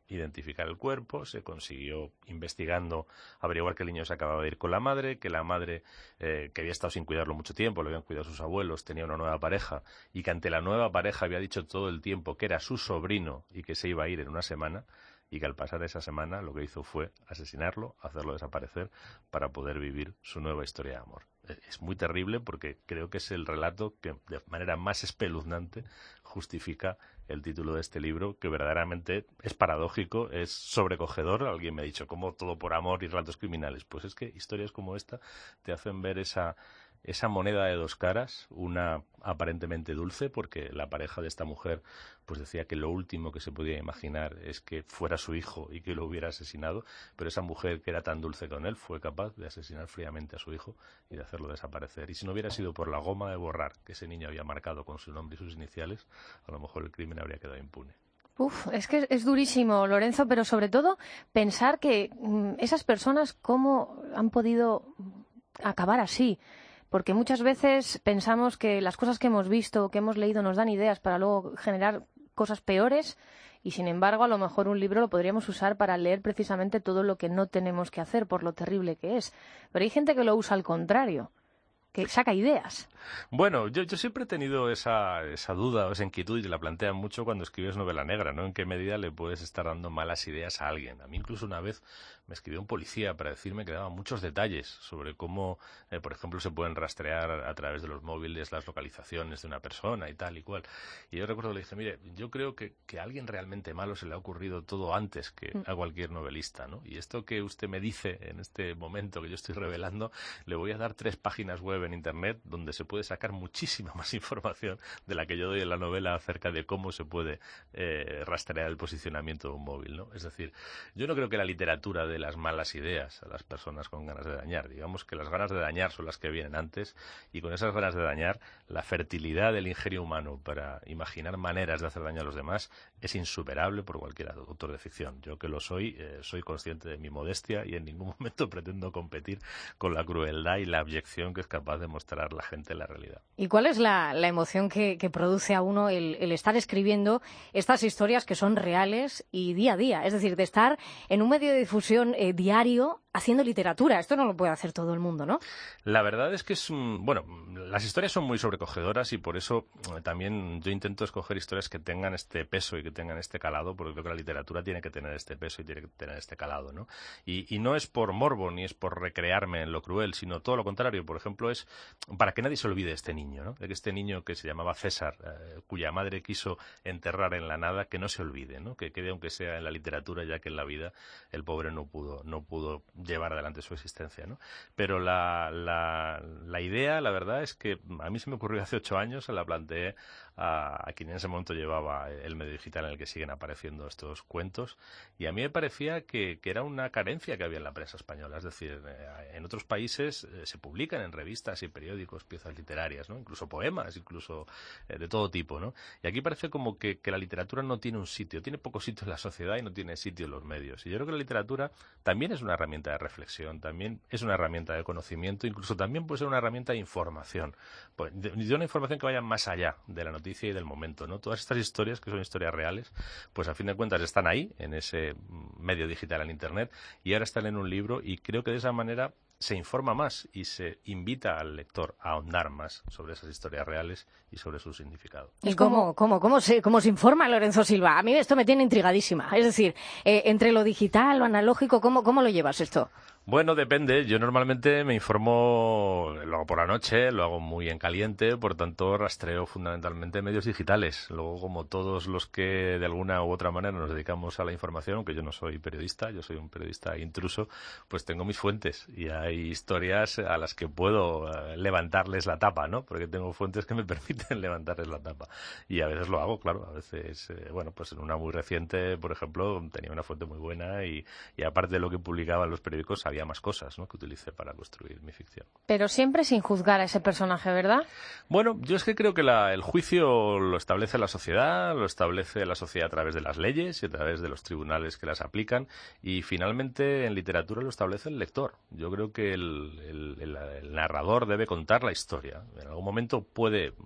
identificar el cuerpo, se consiguió, investigando, averiguar que el niño se acababa de ir con la madre, que la madre, eh, que había estado sin cuidarlo mucho tiempo, lo habían cuidado sus abuelos, tenía una nueva pareja, y que ante la nueva pareja había dicho todo el tiempo que era su sobrino y que se iba a ir en una semana, y que al pasar esa semana lo que hizo fue asesinarlo, hacerlo desaparecer, para poder vivir su nueva historia de amor. Es muy terrible porque creo que es el relato que de manera más espeluznante justifica el título de este libro, que verdaderamente es paradójico, es sobrecogedor. Alguien me ha dicho, ¿cómo todo por amor y relatos criminales? Pues es que historias como esta te hacen ver esa... esa moneda de dos caras, una aparentemente dulce, porque la pareja de esta mujer pues decía que lo último que se podía imaginar es que fuera su hijo y que lo hubiera asesinado, pero esa mujer que era tan dulce con él fue capaz de asesinar fríamente a su hijo y de hacerlo desaparecer. Y si no hubiera sido por la goma de borrar que ese niño había marcado con su nombre y sus iniciales, a lo mejor el crimen habría quedado impune. Uf, es que es durísimo, Lorenzo, pero sobre todo pensar que mmm, esas personas cómo han podido acabar así. Porque muchas veces pensamos que las cosas que hemos visto, que hemos leído, nos dan ideas para luego generar cosas peores, y sin embargo a lo mejor un libro lo podríamos usar para leer precisamente todo lo que no tenemos que hacer por lo terrible que es. Pero hay gente que lo usa al contrario, que saca ideas. Bueno, yo, yo siempre he tenido esa, esa duda o esa inquietud, y la plantean mucho cuando escribes novela negra, ¿no? ¿En qué medida le puedes estar dando malas ideas a alguien? A mí incluso una vez me escribió un policía para decirme que daba muchos detalles sobre cómo, eh, por ejemplo, se pueden rastrear a través de los móviles las localizaciones de una persona y tal y cual. Y yo recuerdo que le dije, mire, yo creo que, que a alguien realmente malo se le ha ocurrido todo antes que a cualquier novelista, ¿no? Y esto que usted me dice en este momento que yo estoy revelando, le voy a dar tres páginas web en internet donde se puede sacar muchísima más información de la que yo doy en la novela acerca de cómo se puede eh, rastrear el posicionamiento de un móvil, ¿no? Es decir, yo no creo que la literatura dé las malas ideas a las personas con ganas de dañar. Digamos que las ganas de dañar son las que vienen antes, y con esas ganas de dañar, la fertilidad del ingenio humano para imaginar maneras de hacer daño a los demás es insuperable por cualquier autor de ficción. Yo, que lo soy, eh, soy consciente de mi modestia y en ningún momento pretendo competir con la crueldad y la abyección que es capaz de mostrar la gente en la realidad. ¿Y cuál es la, la emoción que, que produce a uno el, el estar escribiendo estas historias que son reales y día a día? Es decir, de estar en un medio de difusión eh, diario haciendo literatura. Esto no lo puede hacer todo el mundo, ¿no? La verdad es que es un... Bueno, las historias son muy sobrecogedoras, y por eso eh, también yo intento escoger historias que tengan este peso y que tengan este calado, porque creo que la literatura tiene que tener este peso y tiene que tener este calado, ¿no? Y, y no es por morbo ni es por recrearme en lo cruel, sino todo lo contrario. Por ejemplo, es para que nadie se olvide de este niño, ¿no? De que este niño que se llamaba César, eh, cuya madre quiso enterrar en la nada, que no se olvide, ¿no? Que quede aunque sea en la literatura, ya que en la vida el pobre no pudo, no pudo llevar adelante su existencia, ¿no? Pero la, la, la idea, la verdad, es que a mí se me ocurrió hace ocho años, se la planteé a, a quien en ese momento llevaba el medio digital en el que siguen apareciendo estos cuentos, y a mí me parecía que, que era una carencia que había en la prensa española. Es decir, eh, en otros países eh, se publican en revistas y periódicos piezas literarias, ¿no? Incluso poemas, incluso eh, de todo tipo, ¿no? Y aquí parece como que, que la literatura no tiene un sitio, tiene poco sitio en la sociedad y no tiene sitio en los medios. Y yo creo que la literatura también es una herramienta de reflexión, también es una herramienta de conocimiento, incluso también puede ser una herramienta de información, pues, de, de una información que vaya más allá de la noticia y del momento, ¿no? Todas estas historias, que son historias reales, pues a fin de cuentas están ahí, en ese medio digital, en internet, y ahora están en un libro, y creo que de esa manera se informa más y se invita al lector a ahondar más sobre esas historias reales y sobre su significado. ¿Y cómo, cómo, cómo, se, cómo se informa Lorenzo Silva? A mí esto me tiene intrigadísima. Es decir, eh, entre lo digital, lo analógico, ¿cómo, cómo lo llevas esto? Bueno, depende. Yo normalmente me informo, lo hago por la noche, lo hago muy en caliente, por tanto rastreo fundamentalmente medios digitales. Luego, como todos los que de alguna u otra manera nos dedicamos a la información, aunque yo no soy periodista, yo soy un periodista intruso, pues tengo mis fuentes, y hay historias a las que puedo eh, levantarles la tapa, ¿no? Porque tengo fuentes que me permiten levantarles la tapa. Y a veces lo hago, claro, a veces, eh, bueno, pues en una muy reciente, por ejemplo, tenía una fuente muy buena, y, y aparte de lo que publicaban los periódicos, había más cosas, ¿no?, que utilicé para construir mi ficción. Pero siempre sin juzgar a ese personaje, ¿verdad? Bueno, yo es que creo que la, el juicio lo establece la sociedad, lo establece la sociedad a través de las leyes y a través de los tribunales que las aplican, y finalmente en literatura lo establece el lector. Yo creo que el, el, el, el narrador debe contar la historia. En algún momento puede... puede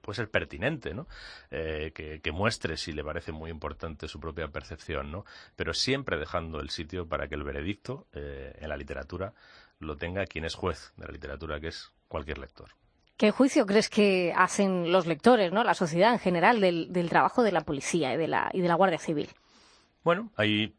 puede ser pertinente, ¿no? Eh, que, que muestre si le parece muy importante su propia percepción, ¿no? Pero siempre dejando el sitio para que el veredicto eh, en la literatura lo tenga quien es juez de la literatura, que es cualquier lector. ¿Qué juicio crees que hacen los lectores, ¿no? La sociedad en general, del, del trabajo de la policía y de la, y de la Guardia Civil? Bueno, hay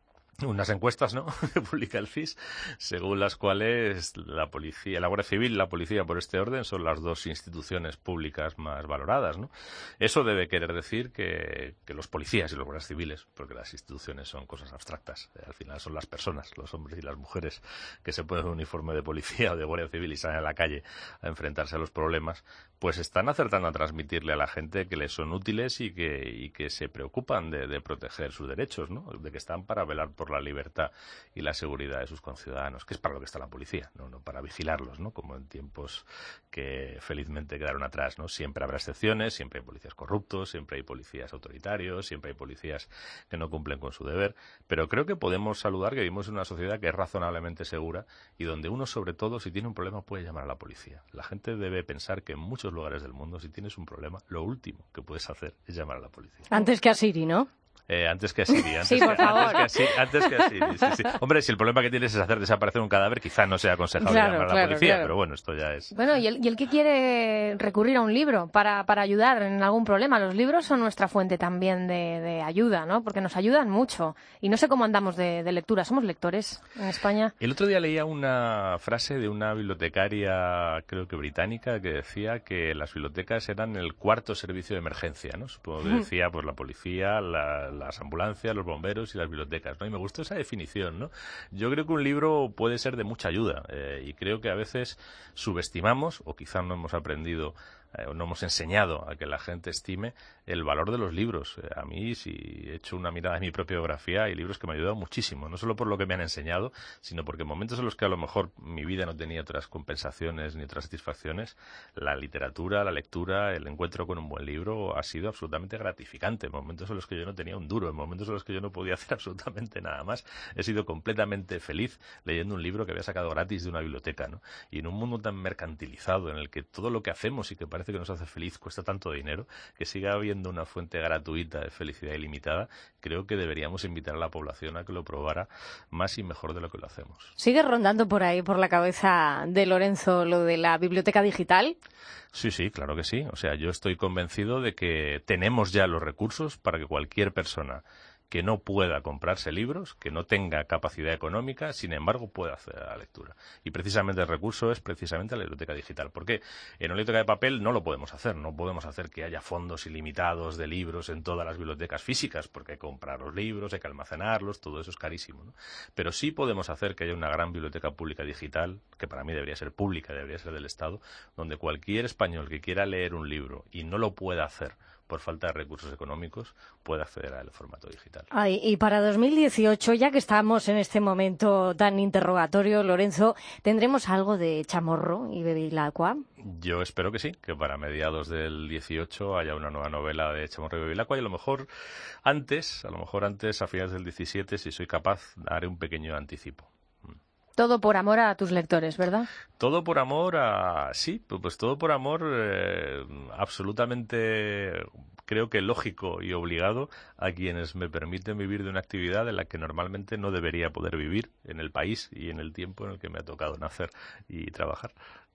unas encuestas, ¿no?, que publica el C I S, según las cuales la policía, la Guardia Civil y la policía, por este orden, son las dos instituciones públicas más valoradas, ¿no? Eso debe querer decir que, que los policías y los guardias civiles, porque las instituciones son cosas abstractas, eh, al final son las personas, los hombres y las mujeres que se ponen un uniforme de policía o de Guardia Civil y salen a la calle a enfrentarse a los problemas, pues están acertando a transmitirle a la gente que les son útiles y que, y que se preocupan de, de proteger sus derechos, ¿no? De que están para velar por la libertad y la seguridad de sus conciudadanos, que es para lo que está la policía, no, no para vigilarlos, ¿no? Como en tiempos que felizmente quedaron atrás, ¿no? Siempre habrá excepciones, siempre hay policías corruptos, siempre hay policías autoritarios, siempre hay policías que no cumplen con su deber, pero creo que podemos saludar que vivimos en una sociedad que es razonablemente segura y donde uno, sobre todo, si tiene un problema, puede llamar a la policía. La gente debe pensar que en muchos lugares del mundo, si tienes un problema, lo último que puedes hacer es llamar a la policía. Antes que a Siri, ¿no? Eh, antes que a Siri, antes, sí, que, por favor. antes, que a Siri, antes que a Siri, sí, sí. Hombre, si el problema que tienes es hacer desaparecer un cadáver, quizá no sea aconsejable claro, llamar a la claro, policía, claro. pero bueno, esto ya es... Bueno, y el, y el que quiere recurrir a un libro para, para ayudar en algún problema, los libros son nuestra fuente también de, de ayuda, ¿no? Porque nos ayudan mucho. Y no sé cómo andamos de, de lectura. ¿Somos lectores en España? El otro día leía una frase de una bibliotecaria, creo que británica, que decía que las bibliotecas eran el cuarto servicio de emergencia, ¿no? Supongo que decía, pues, la policía, la, las ambulancias, los bomberos y las bibliotecas, ¿no? Y me gustó esa definición, ¿no? Yo creo que un libro puede ser de mucha ayuda eh, y creo que a veces subestimamos, o quizá no hemos aprendido eh, o no hemos enseñado a que la gente estime el valor de los libros. Eh, a mí, si he hecho una mirada en mi propia biografía, hay libros que me han ayudado muchísimo, no solo por lo que me han enseñado, sino porque en momentos en los que a lo mejor mi vida no tenía otras compensaciones ni otras satisfacciones, la literatura, la lectura, el encuentro con un buen libro ha sido absolutamente gratificante. En momentos en los que yo no tenía un duro, en momentos en los que yo no podía hacer absolutamente nada más, he sido completamente feliz leyendo un libro que había sacado gratis de una biblioteca, ¿no? Y en un mundo tan mercantilizado, en el que todo lo que hacemos y que parece que nos hace feliz cuesta tanto dinero, que siga habiendo una fuente gratuita de felicidad ilimitada, creo que deberíamos invitar a la población a que lo probara más y mejor de lo que lo hacemos. ¿Sigue rondando por ahí, por la cabeza de Lorenzo, lo de la biblioteca digital? Sí, sí, claro que sí. O sea, yo estoy convencido de que tenemos ya los recursos para que cualquier persona que no pueda comprarse libros, que no tenga capacidad económica, sin embargo pueda acceder a la lectura. Y precisamente el recurso es precisamente la biblioteca digital. Porque en una biblioteca de papel no lo podemos hacer, no podemos hacer que haya fondos ilimitados de libros en todas las bibliotecas físicas, porque hay que comprar los libros, hay que almacenarlos, todo eso es carísimo, ¿no? Pero sí podemos hacer que haya una gran biblioteca pública digital, que para mí debería ser pública, debería ser del Estado, donde cualquier español que quiera leer un libro y no lo pueda hacer por falta de recursos económicos, puede acceder al formato digital. Ay, y para dos mil dieciocho, ya que estamos en este momento tan interrogatorio, Lorenzo, ¿tendremos algo de Chamorro y Bevilacqua? Yo espero que sí, que para mediados del dieciocho haya una nueva novela de Chamorro y Bevilacqua, y a lo mejor antes, a lo mejor antes, a finales del diecisiete, si soy capaz, haré un pequeño anticipo. Todo por amor a tus lectores, ¿verdad? Todo por amor a... Sí, pues todo por amor eh, absolutamente, creo que lógico y obligado a quienes me permiten vivir de una actividad en la que normalmente no debería poder vivir en el país y en el tiempo en el que me ha tocado nacer y trabajar.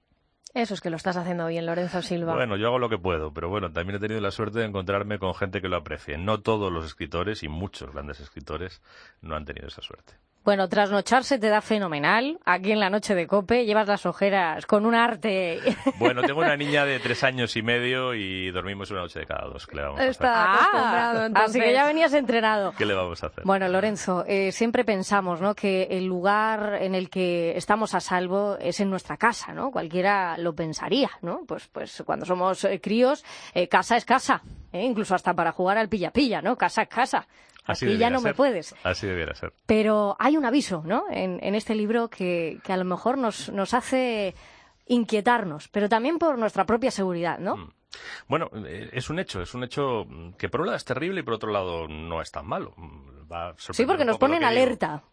Eso es que lo estás haciendo bien, Lorenzo Silva. Bueno, yo hago lo que puedo, pero bueno, también he tenido la suerte de encontrarme con gente que lo aprecie. No todos los escritores, y muchos grandes escritores, no han tenido esa suerte. Bueno, trasnocharse te da fenomenal. Aquí en la noche de COPE llevas las ojeras con un arte. Bueno, tengo una niña de tres años y medio y dormimos una noche de cada dos. ¿Qué le vamos a hacer? Está acostumbrado, entonces. Así que ya venías entrenado. ¿Qué le vamos a hacer? Bueno, Lorenzo, eh, siempre pensamos, ¿no?, que el lugar en el que estamos a salvo es en nuestra casa, ¿no? Cualquiera lo pensaría, ¿no? Pues, pues cuando somos eh, críos, eh, casa es casa, ¿eh? Incluso hasta para jugar al pilla-pilla, ¿no? Casa es casa. Así Aquí ya no ser. me puedes. Así debiera ser. Pero hay un aviso, ¿no?, en, en este libro que, que a lo mejor nos, nos hace inquietarnos, pero también por nuestra propia seguridad, ¿no? Mm. Bueno, es un hecho, es un hecho que por un lado es terrible y por otro lado no es tan malo. Va sí, porque nos ponen alerta.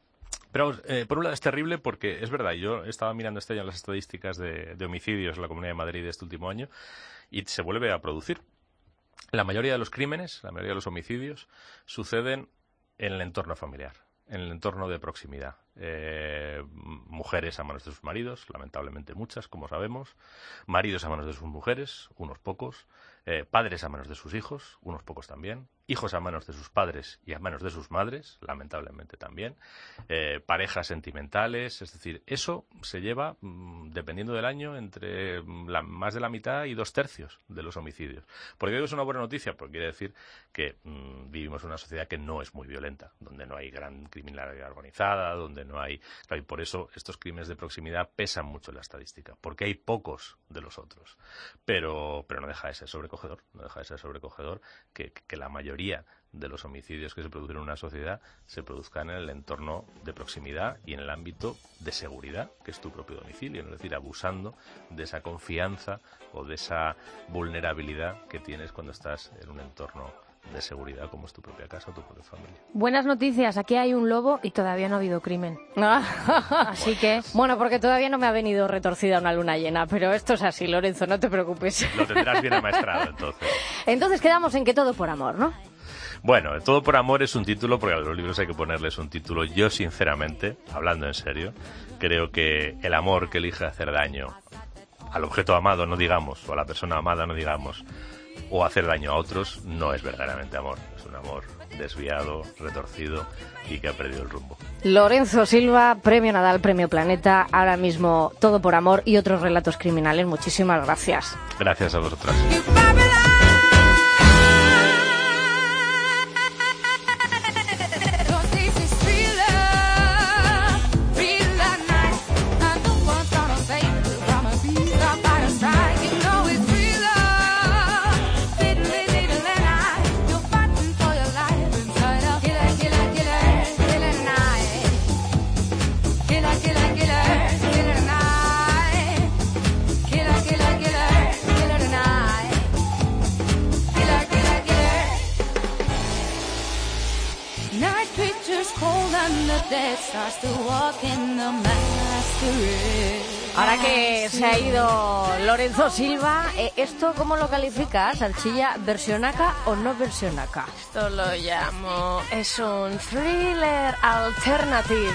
Pero eh, por un lado es terrible porque es verdad, yo estaba mirando este año las estadísticas de, de homicidios en la Comunidad de Madrid de este último año y se vuelve a producir. La mayoría de los crímenes, la mayoría de los homicidios, suceden en el entorno familiar, en el entorno de proximidad. Eh, mujeres a manos de sus maridos, lamentablemente muchas, como sabemos. Maridos a manos de sus mujeres, unos pocos. Eh, padres a manos de sus hijos, unos pocos también. Hijos a manos de sus padres y a manos de sus madres, lamentablemente también. Eh, parejas sentimentales, es decir, eso se lleva, mmm, dependiendo del año, entre la, más de la mitad y dos tercios de los homicidios. Por ello es una buena noticia, porque quiere decir que mmm, vivimos en una sociedad que no es muy violenta, donde no hay gran criminalidad organizada, donde no hay... Claro, y por eso estos crímenes de proximidad pesan mucho en la estadística, porque hay pocos de los otros. Pero, pero no deja de ser sobrecogedor, no deja de ser sobrecogedor que, que la mayoría de los homicidios que se producen en una sociedad se produzcan en el entorno de proximidad y en el ámbito de seguridad, que es tu propio domicilio, es decir, abusando de esa confianza o de esa vulnerabilidad que tienes cuando estás en un entorno de seguridad como es tu propia casa o tu propia familia. Buenas noticias, aquí hay un lobo y todavía no ha habido crimen. Así que... Bueno, porque todavía no me ha venido retorcida una luna llena, pero esto es así, Lorenzo, no te preocupes. Lo tendrás bien amaestrado, entonces. Entonces quedamos en que todo por amor, ¿no? Bueno, Todo por amor es un título, porque a los libros hay que ponerles un título. Yo, sinceramente, hablando en serio, creo que el amor que elige hacer daño al objeto amado, no digamos, o a la persona amada, no digamos, o hacer daño a otros, no es verdaderamente amor. Es un amor desviado, retorcido y que ha perdido el rumbo. Lorenzo Silva, Premio Nadal, Premio Planeta, ahora mismo Todo por amor y otros relatos criminales. Muchísimas gracias. Gracias a vosotras. Ahora que se ha ido Lorenzo Silva, eh, ¿esto cómo lo calificas? ¿Archilla versionaca o no versionaca? Esto lo llamo... es un thriller alternative.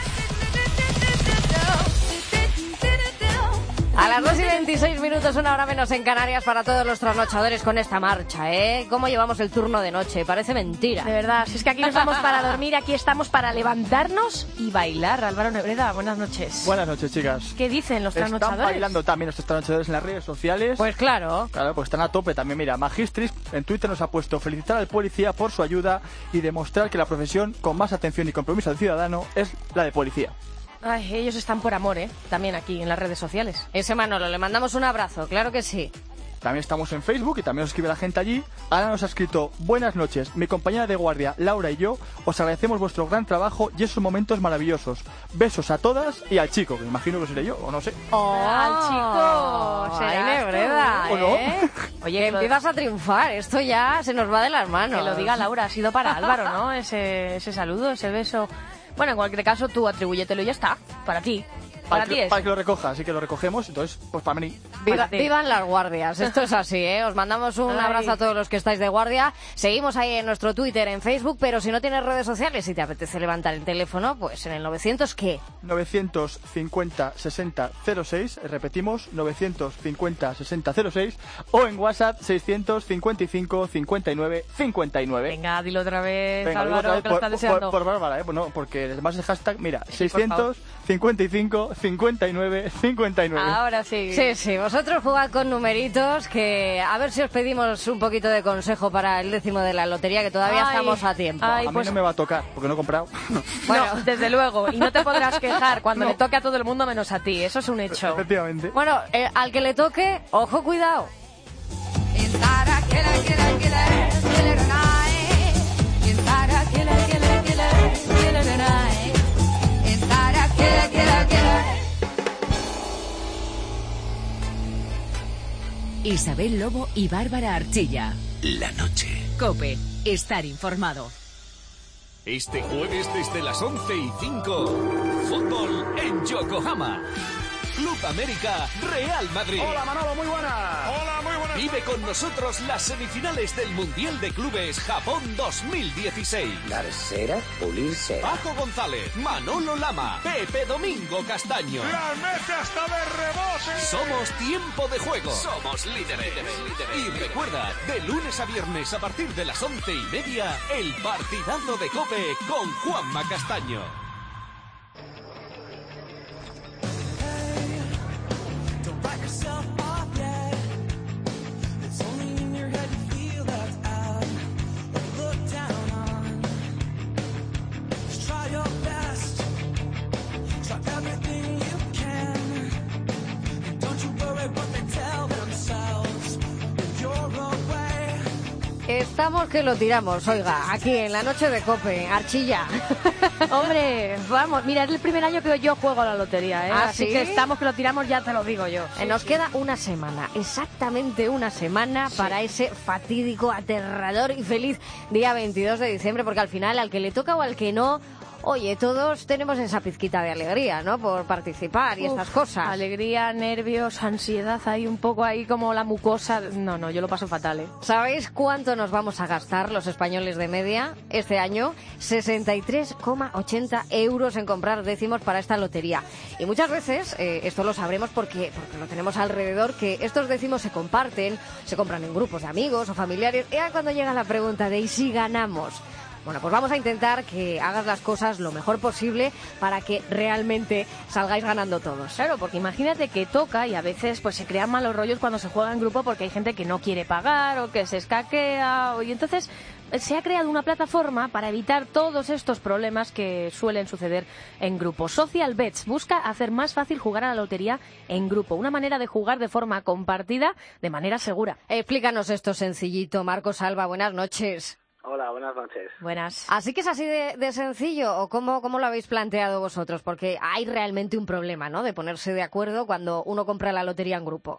A las dos y veintiséis minutos, una hora menos en Canarias para todos los trasnochadores con esta marcha, ¿eh? ¿Cómo llevamos el turno de noche? Parece mentira. De verdad, si es que aquí no estamos para dormir, aquí estamos para levantarnos y bailar. Álvaro Nebreda, buenas noches. Buenas noches, chicas. ¿Qué dicen los trasnochadores? Están bailando también nuestros trasnochadores en las redes sociales. Pues claro. Claro, pues están a tope también. Mira, Magistris en Twitter nos ha puesto felicitar al policía por su ayuda y demostrar que la profesión con más atención y compromiso al ciudadano es la de policía. Ay, ellos están por amor, ¿eh? También aquí en las redes sociales. Ese Manolo, le mandamos un abrazo, claro que sí. También estamos en Facebook y también nos escribe la gente allí. Ana nos ha escrito: buenas noches, mi compañera de guardia Laura y yo os agradecemos vuestro gran trabajo y esos momentos maravillosos. Besos a todas y al chico, que me imagino que seré yo, o no sé. ¡Oh, al chico! ¡Ay, Nebreda! ¿O no? ¿eh? Oye, que empiezas a triunfar, esto ya se nos va de las manos. Que lo diga Laura, ha sido para Álvaro, ¿no? Ese, ese saludo, ese beso... Bueno, en cualquier caso, tú atribúyetelo y ya está. Para ti. Para, para ti que, es. Para que lo recoja, así que lo recogemos, entonces, pues para mí. Viva, vivan las guardias, esto es así, ¿eh? Os mandamos un Ay. abrazo a todos los que estáis de guardia. Seguimos ahí en nuestro Twitter, en Facebook, pero si no tienes redes sociales, si te apetece levantar el teléfono, pues en el novecientos, ¿qué? novecientos cincuenta sesenta cero seis, repetimos, novecientos cincuenta sesenta cero seis, o en WhatsApp seiscientos cincuenta y cinco cincuenta y nueve cincuenta y nueve. Venga, dilo otra vez, Venga, Álvaro, otra vez que por, lo estás deseando. Por, por Bárbara, ¿eh? Bueno, porque además el hashtag, mira, Sí, seiscientos cincuenta y cinco cincuenta y nueve cincuenta y nueve. Ahora sí. Sí, sí, vosotros jugad con numeritos, que a ver si os pedimos un poquito de consejo para el décimo de la lotería, que todavía ay, estamos a tiempo. Ay, a mí pues... no me va a tocar, porque no he comprado. Bueno, no, desde luego, y no te podrás quejar cuando no. le toque a todo el mundo menos a ti, eso es un hecho. Efectivamente. Bueno, eh, al que le toque, ojo, cuidado. Isabel Lobo y Bárbara Archilla. La noche. COPE. Estar informado. Este jueves desde las once y cinco, fútbol en Yokohama. Club América, Real Madrid. Hola Manolo, muy buena. Hola, muy buenas. Vive con nosotros las semifinales del Mundial de Clubes Japón dos mil dieciséis. Garcera, pulirse. Paco González, Manolo Lama, Pepe Domingo Castaño. Las mete hasta de rebote. Somos Tiempo de Juego. Somos líderes. Y recuerda, de lunes a viernes a partir de las once y media, el partidazo de COPE con Juanma Castaño. Estamos que lo tiramos, oiga, aquí en la noche de COPE, Archilla. Hombre, vamos, mira, es el primer año que yo juego a la lotería, ¿eh? ¿Ah, Así sí? que estamos que lo tiramos, ya te lo digo yo. Eh, Nos queda una semana, exactamente una semana Sí. para ese fatídico, aterrador y feliz día veintidós de diciembre, porque al final, al que le toca o al que no, oye, todos tenemos esa pizquita de alegría, ¿no? Por participar y Uf, estas cosas. Alegría, nervios, ansiedad, ahí un poco ahí como la mucosa. No, no, yo lo paso fatal, ¿eh? ¿Sabéis cuánto nos vamos a gastar los españoles de media este año? sesenta y tres coma ochenta euros en comprar décimos para esta lotería. Y muchas veces, eh, esto lo sabremos porque, porque lo tenemos alrededor, que estos décimos se comparten, se compran en grupos de amigos o familiares. Y ahora cuando llega la pregunta de ¿y si ganamos? Bueno, pues vamos a intentar que hagas las cosas lo mejor posible para que realmente salgáis ganando todos. Claro, porque imagínate que toca y a veces pues se crean malos rollos cuando se juega en grupo porque hay gente que no quiere pagar o que se escaquea o... y entonces se ha creado una plataforma para evitar todos estos problemas que suelen suceder en grupo. Social Bets busca hacer más fácil jugar a la lotería en grupo, una manera de jugar de forma compartida, de manera segura. Explícanos esto sencillito, Marcos Alba, buenas noches. Hola, buenas noches. Buenas. ¿Así que es así de, de sencillo o cómo, cómo lo habéis planteado vosotros? Porque hay realmente un problema, ¿no?, de ponerse de acuerdo cuando uno compra la lotería en grupo.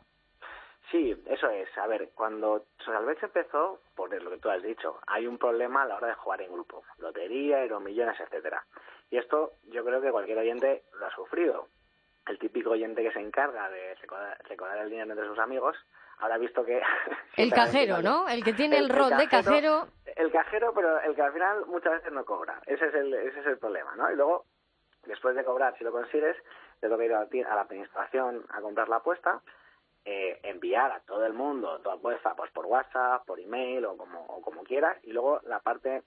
Sí, eso es. A ver, cuando Socialbet empezó, por lo que tú has dicho, hay un problema a la hora de jugar en grupo. Lotería, euromillones, etcétera. Y esto yo creo que cualquier oyente lo ha sufrido. El típico oyente que se encarga de recordar, recordar el dinero entre sus amigos habrá visto que... El cajero, ¿no? El que tiene el, el rol de cajero... El cajero, pero el que al final muchas veces no cobra. Ese es el, ese es el problema, ¿no? Y luego, después de cobrar, si lo consigues, te toca ir a la, a la administración a comprar la apuesta, eh, enviar a todo el mundo tu apuesta pues por WhatsApp, por email o como, o como quieras, y luego la parte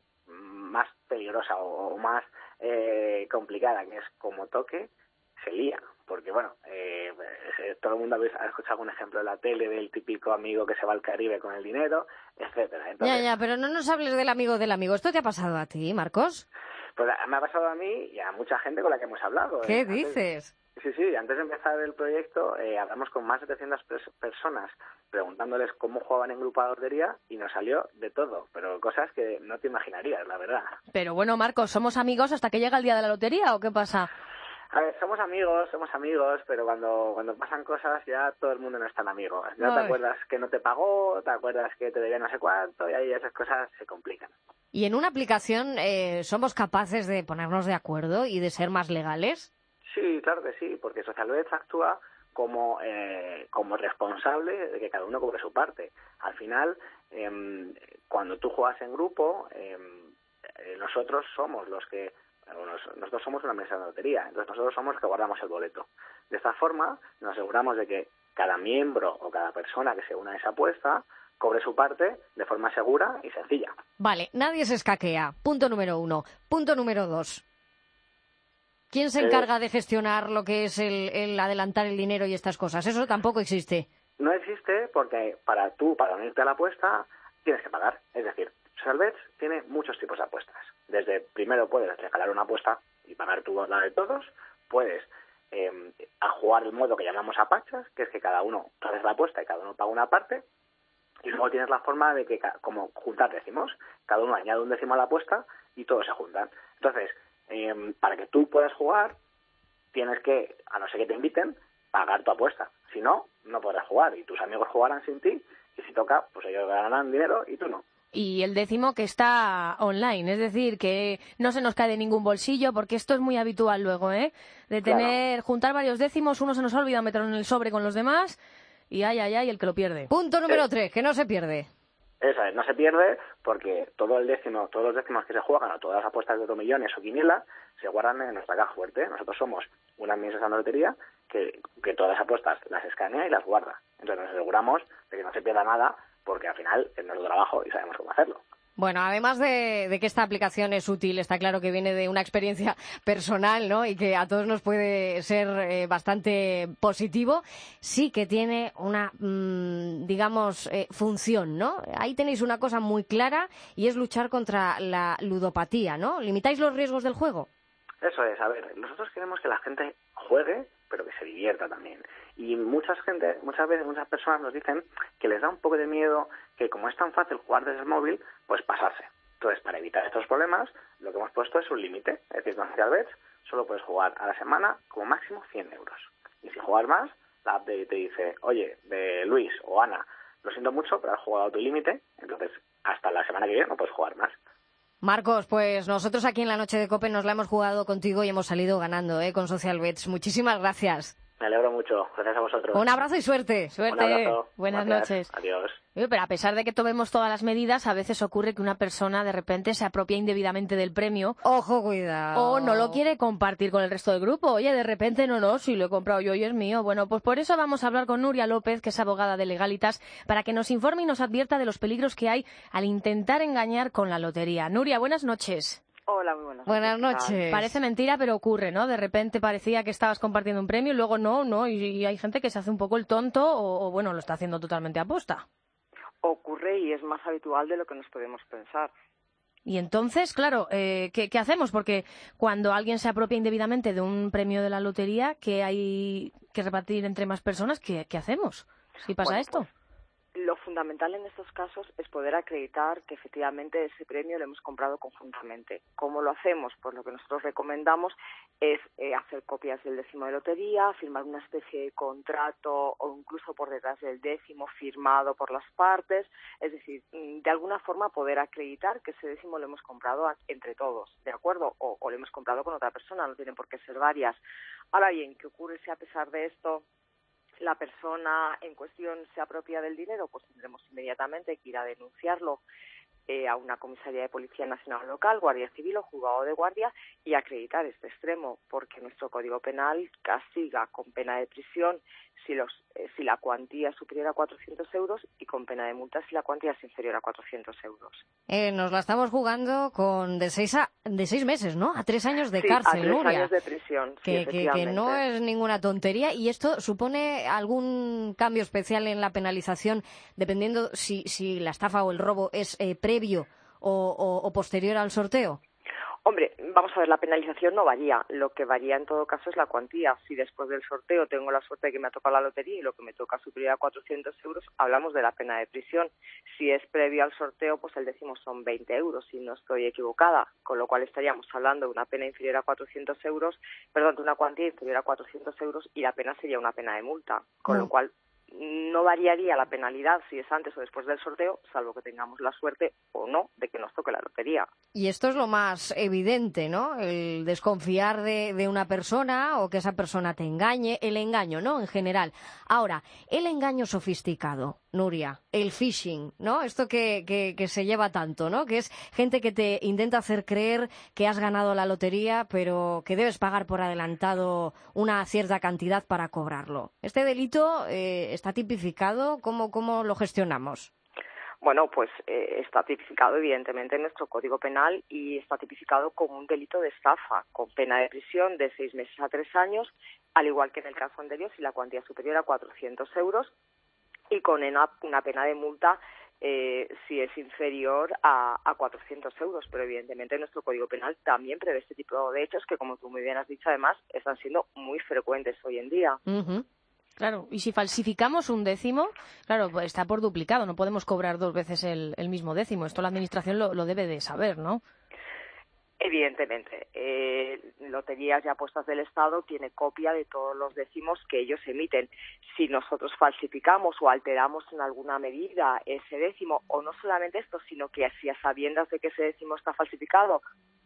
más peligrosa o, o más eh, complicada, que es como toque, se lía. Porque, bueno, eh, todo el mundo ha escuchado algún ejemplo en la tele del típico amigo que se va al Caribe con el dinero, etcétera. Entonces, ya, ya, pero no nos hables del amigo del amigo. ¿Esto te ha pasado a ti, Marcos? Pues me ha pasado a mí y a mucha gente con la que hemos hablado. ¿Qué ¿eh? dices? Antes, sí, sí, antes de empezar el proyecto eh, hablamos con más de setecientas personas preguntándoles cómo jugaban en grupo a la lotería y nos salió de todo, pero cosas que no te imaginarías, la verdad. Pero bueno, Marcos, ¿somos amigos hasta que llega el día de la lotería o qué pasa? A ver, somos amigos, somos amigos, pero cuando cuando pasan cosas ya todo el mundo no es tan amigo. Ya Ay. te acuerdas que no te pagó, te acuerdas que te debía no sé cuánto, y ahí esas cosas se complican. ¿Y en una aplicación eh, somos capaces de ponernos de acuerdo y de ser más legales? Sí, claro que sí, porque Socialbet actúa como eh, como responsable de que cada uno cobre su parte. Al final, eh, cuando tú juegas en grupo, eh, nosotros somos los que... Nosotros somos una mesa de lotería, entonces nosotros somos los que guardamos el boleto. De esta forma nos aseguramos de que cada miembro o cada persona que se una a esa apuesta cobre su parte de forma segura y sencilla. Vale, nadie se escaquea. Punto número uno. Punto número dos. ¿Quién se encarga eh, de gestionar lo que es el, el adelantar el dinero y estas cosas? Eso tampoco existe. No existe porque para tú, para unirte a la apuesta, tienes que pagar. Es decir, Socialbet tiene muchos tipos de apuestas. Desde, primero puedes regalar una apuesta y pagar tú la de todos. Puedes eh, a jugar el modo que llamamos apachas, que es que cada uno hace la apuesta y cada uno paga una parte. Y luego tienes la forma de que, como juntar décimos, cada uno añade un décimo a la apuesta y todos se juntan. Entonces, eh, para que tú puedas jugar, tienes que, a no ser que te inviten, pagar tu apuesta. Si no, no podrás jugar y tus amigos jugarán sin ti y si toca, pues ellos ganarán dinero y tú no. Y el décimo que está online, es decir, que no se nos cae de ningún bolsillo, porque esto es muy habitual luego, ¿eh? De tener, claro. juntar varios décimos, uno se nos ha olvidado meterlo en el sobre con los demás, y ay, ay, ay, el que lo pierde. Punto número tres, que no se pierde. Eso es, no se pierde porque todo el décimo, todos los décimos que se juegan o todas las apuestas de euromillones o quiniela se guardan en nuestra caja fuerte. Nosotros somos una administración de lotería que, que todas las apuestas las escanea y las guarda. Entonces nos aseguramos de que no se pierda nada porque al final es nuestro trabajo y sabemos cómo hacerlo. Bueno, además de, de que esta aplicación es útil, está claro que viene de una experiencia personal, ¿no? Y que a todos nos puede ser eh, bastante positivo. Sí que tiene una, mmm, digamos, eh, función, ¿no? Ahí tenéis una cosa muy clara y es luchar contra la ludopatía, ¿no? ¿Limitáis los riesgos del juego? Eso es, a ver, nosotros queremos que la gente juegue, pero que se divierta también. Y mucha gente, muchas veces, muchas personas nos dicen que les da un poco de miedo que como es tan fácil jugar desde el móvil, pues pasarse. Entonces, para evitar estos problemas, lo que hemos puesto es un límite. Es decir, con Social Bets solo puedes jugar a la semana como máximo cien euros. Y si juegas más, la app te dice, oye, de Luis o Ana, lo siento mucho, pero has jugado a tu límite, entonces hasta la semana que viene no puedes jugar más. Marcos, pues nosotros aquí en la Noche de COPE nos la hemos jugado contigo y hemos salido ganando, ¿eh? Con Social Bets. Muchísimas gracias. Me alegro mucho. Gracias a vosotros. Un abrazo y suerte. Suerte. Un abrazo. Buenas Gracias. noches. Adiós. Pero a pesar de que tomemos todas las medidas, a veces ocurre que una persona de repente se apropia indebidamente del premio. Ojo, cuidado. O no lo quiere compartir con el resto del grupo. Oye, de repente, no, no, si lo he comprado yo y es mío. Bueno, pues por eso vamos a hablar con Nuria López, que es abogada de Legalitas, para que nos informe y nos advierta de los peligros que hay al intentar engañar con la lotería. Nuria, buenas noches. Hola, muy buenas noches. Buenas noches. Parece mentira, pero ocurre, ¿no? De repente parecía que estabas compartiendo un premio y luego no, ¿no? Y, y hay gente que se hace un poco el tonto o, o, bueno, lo está haciendo totalmente a posta. Ocurre y es más habitual de lo que nos podemos pensar. Y entonces, claro, eh, ¿qué, ¿qué hacemos? Porque cuando alguien se apropia indebidamente de un premio de la lotería que hay que repartir entre más personas, ¿qué, qué hacemos si pasa bueno, esto? Pues, lo fundamental en estos casos es poder acreditar que efectivamente ese premio lo hemos comprado conjuntamente. ¿Cómo lo hacemos? Pues lo que nosotros recomendamos es eh, hacer copias del décimo de lotería, firmar una especie de contrato o incluso por detrás del décimo firmado por las partes, es decir, de alguna forma poder acreditar que ese décimo lo hemos comprado entre todos, ¿de acuerdo? O, o lo hemos comprado con otra persona, no tienen por qué ser varias. Ahora bien, ¿qué ocurre si a pesar de esto la persona en cuestión se apropia del dinero? Pues tendremos inmediatamente que ir a denunciarlo eh, a una comisaría de Policía Nacional Local, Guardia Civil o Juzgado de Guardia y acreditar este extremo, porque nuestro Código Penal castiga con pena de prisión si, los, eh, si la cuantía es superior a cuatrocientos euros y con pena de multa si la cuantía es inferior a cuatrocientos euros. Eh, nos la estamos jugando con de seis a de seis meses, ¿no? A tres años de sí, cárcel, a tres Nuria. años de prisión, sí, que, que, que no es ninguna tontería. ¿Y esto supone algún cambio especial en la penalización, dependiendo si, si la estafa o el robo es eh, previo o, o, o posterior al sorteo? Hombre, vamos a ver, la penalización no varía. Lo que varía en todo caso es la cuantía. Si después del sorteo tengo la suerte de que me ha tocado la lotería y lo que me toca es superior a cuatrocientos euros, hablamos de la pena de prisión. Si es previo al sorteo, pues el décimo son veinte euros, si no estoy equivocada. Con lo cual estaríamos hablando de una pena inferior a cuatrocientos euros, perdón, de una cuantía inferior a cuatrocientos euros y la pena sería una pena de multa. Con Mm. lo cual no variaría la penalidad si es antes o después del sorteo, salvo que tengamos la suerte o no de que nos toque la lotería. Y esto es lo más evidente, ¿no? El desconfiar de, de una persona o que esa persona te engañe, el engaño, ¿no? En general. Ahora, el engaño sofisticado, Nuria, el phishing, ¿no? Esto que, que, que se lleva tanto, ¿no? Que es gente que te intenta hacer creer que has ganado la lotería, pero que debes pagar por adelantado una cierta cantidad para cobrarlo. Este delito eh, está tipificado. ¿Cómo, cómo lo gestionamos? Bueno, pues eh, está tipificado evidentemente en nuestro Código Penal y está tipificado como un delito de estafa, con pena de prisión de seis meses a tres años, al igual que en el caso anterior si la cuantía es superior a cuatrocientos euros y con una, una pena de multa eh, si es inferior a, a cuatrocientos euros. Pero evidentemente nuestro Código Penal también prevé este tipo de hechos que, como tú muy bien has dicho, además están siendo muy frecuentes hoy en día. Uh-huh. Claro, y si falsificamos un décimo, claro, pues está por duplicado, no podemos cobrar dos veces el, el mismo décimo. Esto la Administración lo, lo debe de saber, ¿no? Evidentemente, eh, Loterías y Apuestas del Estado tiene copia de todos los décimos que ellos emiten. Si nosotros falsificamos o alteramos en alguna medida ese décimo, o no solamente esto, sino que si a sabiendas de que ese décimo está falsificado,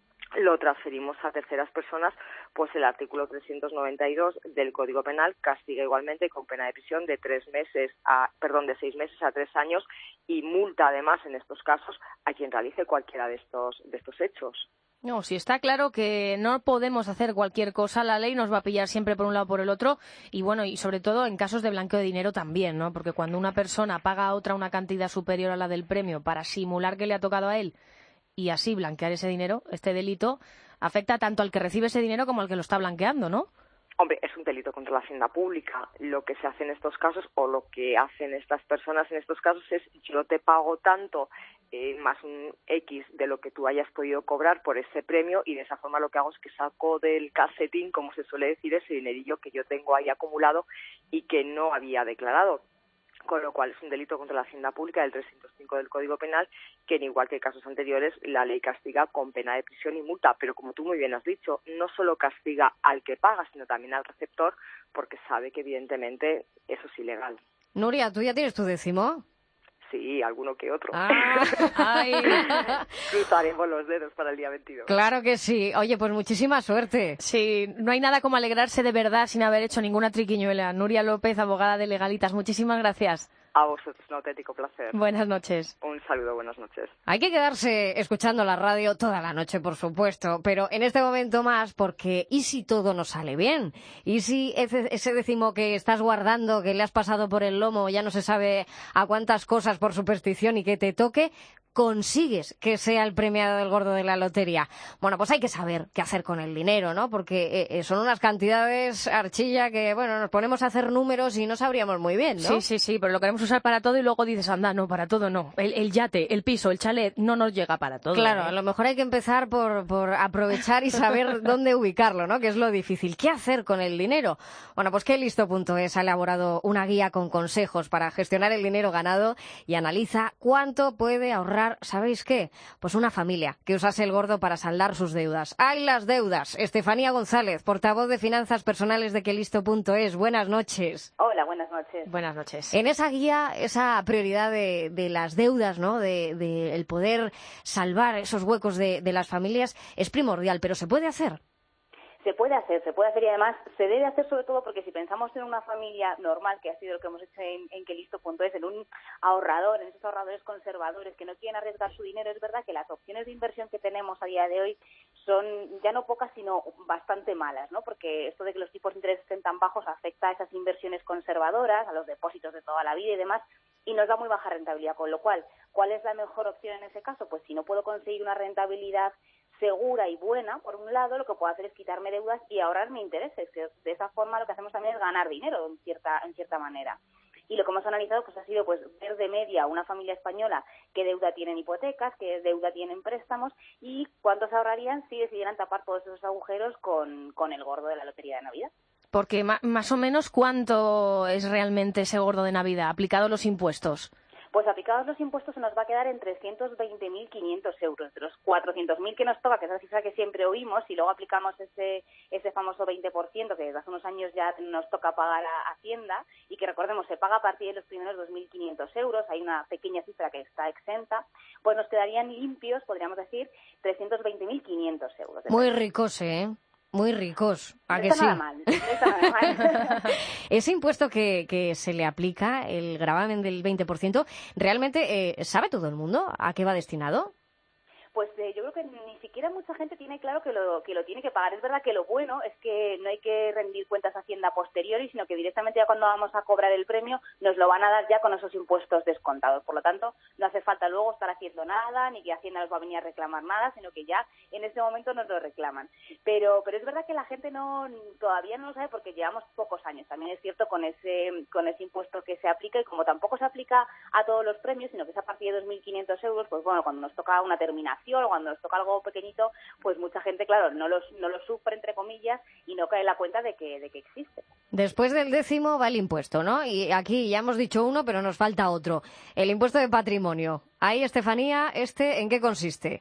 lo transferimos a terceras personas, pues el artículo trescientos noventa y dos del Código Penal castiga igualmente con pena de prisión de tres meses a, perdón, de seis meses a tres años y multa además en estos casos a quien realice cualquiera de estos de estos hechos. No, si está claro que no podemos hacer cualquier cosa, la ley nos va a pillar siempre por un lado o por el otro, y bueno, y sobre todo en casos de blanqueo de dinero también, ¿no? Porque cuando una persona paga a otra una cantidad superior a la del premio para simular que le ha tocado a él y así blanquear ese dinero, este delito afecta tanto al que recibe ese dinero como al que lo está blanqueando, ¿no? Hombre, es un delito contra la hacienda pública. Lo que se hace en estos casos, o lo que hacen estas personas en estos casos, es yo te pago tanto eh, más un X de lo que tú hayas podido cobrar por ese premio, y de esa forma lo que hago es que saco del calcetín, como se suele decir, ese dinerillo que yo tengo ahí acumulado y que no había declarado. Con lo cual es un delito contra la hacienda pública del trescientos cinco del Código Penal, que en igual que casos anteriores la ley castiga con pena de prisión y multa, pero como tú muy bien has dicho, no solo castiga al que paga, sino también al receptor, porque sabe que evidentemente eso es ilegal. Nuria, ¿tú ya tienes tu décimo? Sí, alguno que otro. Ah, ay. Cruzaremos los dedos para el día veintidós. Claro que sí. Oye, pues muchísima suerte. Sí, no hay nada como alegrarse de verdad sin haber hecho ninguna triquiñuela. Nuria López, abogada de Legalitas, muchísimas gracias. A vosotros, un auténtico placer. Buenas noches. Un saludo, buenas noches. Hay que quedarse escuchando la radio toda la noche, por supuesto, pero en este momento más, porque ¿y si todo nos sale bien? ¿Y si ese, ese décimo que estás guardando, que le has pasado por el lomo, ya no se sabe a cuántas cosas por superstición y que te toque, consigues que sea el premiado del gordo de la lotería? Bueno, pues hay que saber qué hacer con el dinero, ¿no? Porque eh, son unas cantidades, Archilla, que, bueno, nos ponemos a hacer números y no sabríamos muy bien, ¿no? Sí, sí, sí, pero lo queremos usar para todo y luego dices, anda, no, para todo no. El, el yate, el piso, el chalet, no nos llega para todo. Claro, ¿eh? a lo mejor hay que empezar por, por aprovechar y saber dónde ubicarlo, ¿no? Que es lo difícil. ¿Qué hacer con el dinero? Bueno, pues que listo punto es ha elaborado una guía con consejos para gestionar el dinero ganado y analiza cuánto puede ahorrar. ¿Sabéis qué? Pues una familia que usase el gordo para saldar sus deudas. ¡Ay, las deudas! Estefanía González, portavoz de Finanzas Personales de que listo punto es. Buenas noches. Hola, buenas noches. Buenas noches. En esa guía, esa prioridad de, de las deudas, ¿no? De, de el poder salvar esos huecos de, de las familias es primordial, pero ¿se puede hacer? Se puede hacer, se puede hacer y además se debe hacer sobre todo porque si pensamos en una familia normal, que ha sido lo que hemos hecho en, en que listo punto es, en un ahorrador, en esos ahorradores conservadores que no quieren arriesgar su dinero, es verdad que las opciones de inversión que tenemos a día de hoy son ya no pocas, sino bastante malas, ¿no? Porque esto de que los tipos de interés estén tan bajos afecta a esas inversiones conservadoras, a los depósitos de toda la vida y demás, y nos da muy baja rentabilidad, con lo cual, ¿cuál es la mejor opción en ese caso? Pues si no puedo conseguir una rentabilidad segura y buena, por un lado, lo que puedo hacer es quitarme deudas y ahorrarme intereses. De esa forma lo que hacemos también es ganar dinero en cierta en cierta manera. Y lo que hemos analizado pues ha sido pues ver de media una familia española qué deuda tienen hipotecas, qué deuda tienen préstamos y cuántos ahorrarían si decidieran tapar todos esos agujeros con, con el gordo de la Lotería de Navidad. Porque ma- más o menos, ¿cuánto es realmente ese gordo de Navidad, aplicado los impuestos? Pues aplicados los impuestos se nos va a quedar en trescientos veinte mil quinientos euros, de los cuatrocientos mil que nos toca, que es la cifra que siempre oímos, y luego aplicamos ese ese famoso veinte por ciento que desde hace unos años ya nos toca pagar a Hacienda, y que recordemos se paga a partir de los primeros dos mil quinientos euros, hay una pequeña cifra que está exenta, pues nos quedarían limpios, podríamos decir, trescientos veinte mil quinientos euros. Muy ricos, ¿eh? Muy ricos, ¿a no que está sí? Nada mal, no está nada mal. Ese impuesto que, que se le aplica, el gravamen del veinte por ciento, ¿realmente eh, sabe todo el mundo a qué va destinado? Pues eh, yo creo que ni siquiera mucha gente tiene claro que lo que lo tiene que pagar. Es verdad que lo bueno es que no hay que rendir cuentas a Hacienda a posteriori, sino que directamente ya cuando vamos a cobrar el premio nos lo van a dar ya con esos impuestos descontados. Por lo tanto, no hace falta luego estar haciendo nada, ni que Hacienda nos va a venir a reclamar nada, sino que ya en este momento nos lo reclaman. Pero pero es verdad que la gente no todavía no lo sabe porque llevamos pocos años. También es cierto con ese con ese impuesto que se aplica, y como tampoco se aplica a todos los premios, sino que es a partir de dos mil quinientos euros, pues bueno, cuando nos toca una terminación o cuando nos toca algo pequeñito, pues mucha gente, claro, no los no lo sufre, entre comillas, y no cae en la cuenta de que de que existe. Después del décimo va el impuesto, ¿no? Y aquí ya hemos dicho uno, pero nos falta otro. El impuesto de patrimonio. Ahí, Estefanía, ¿este en qué consiste?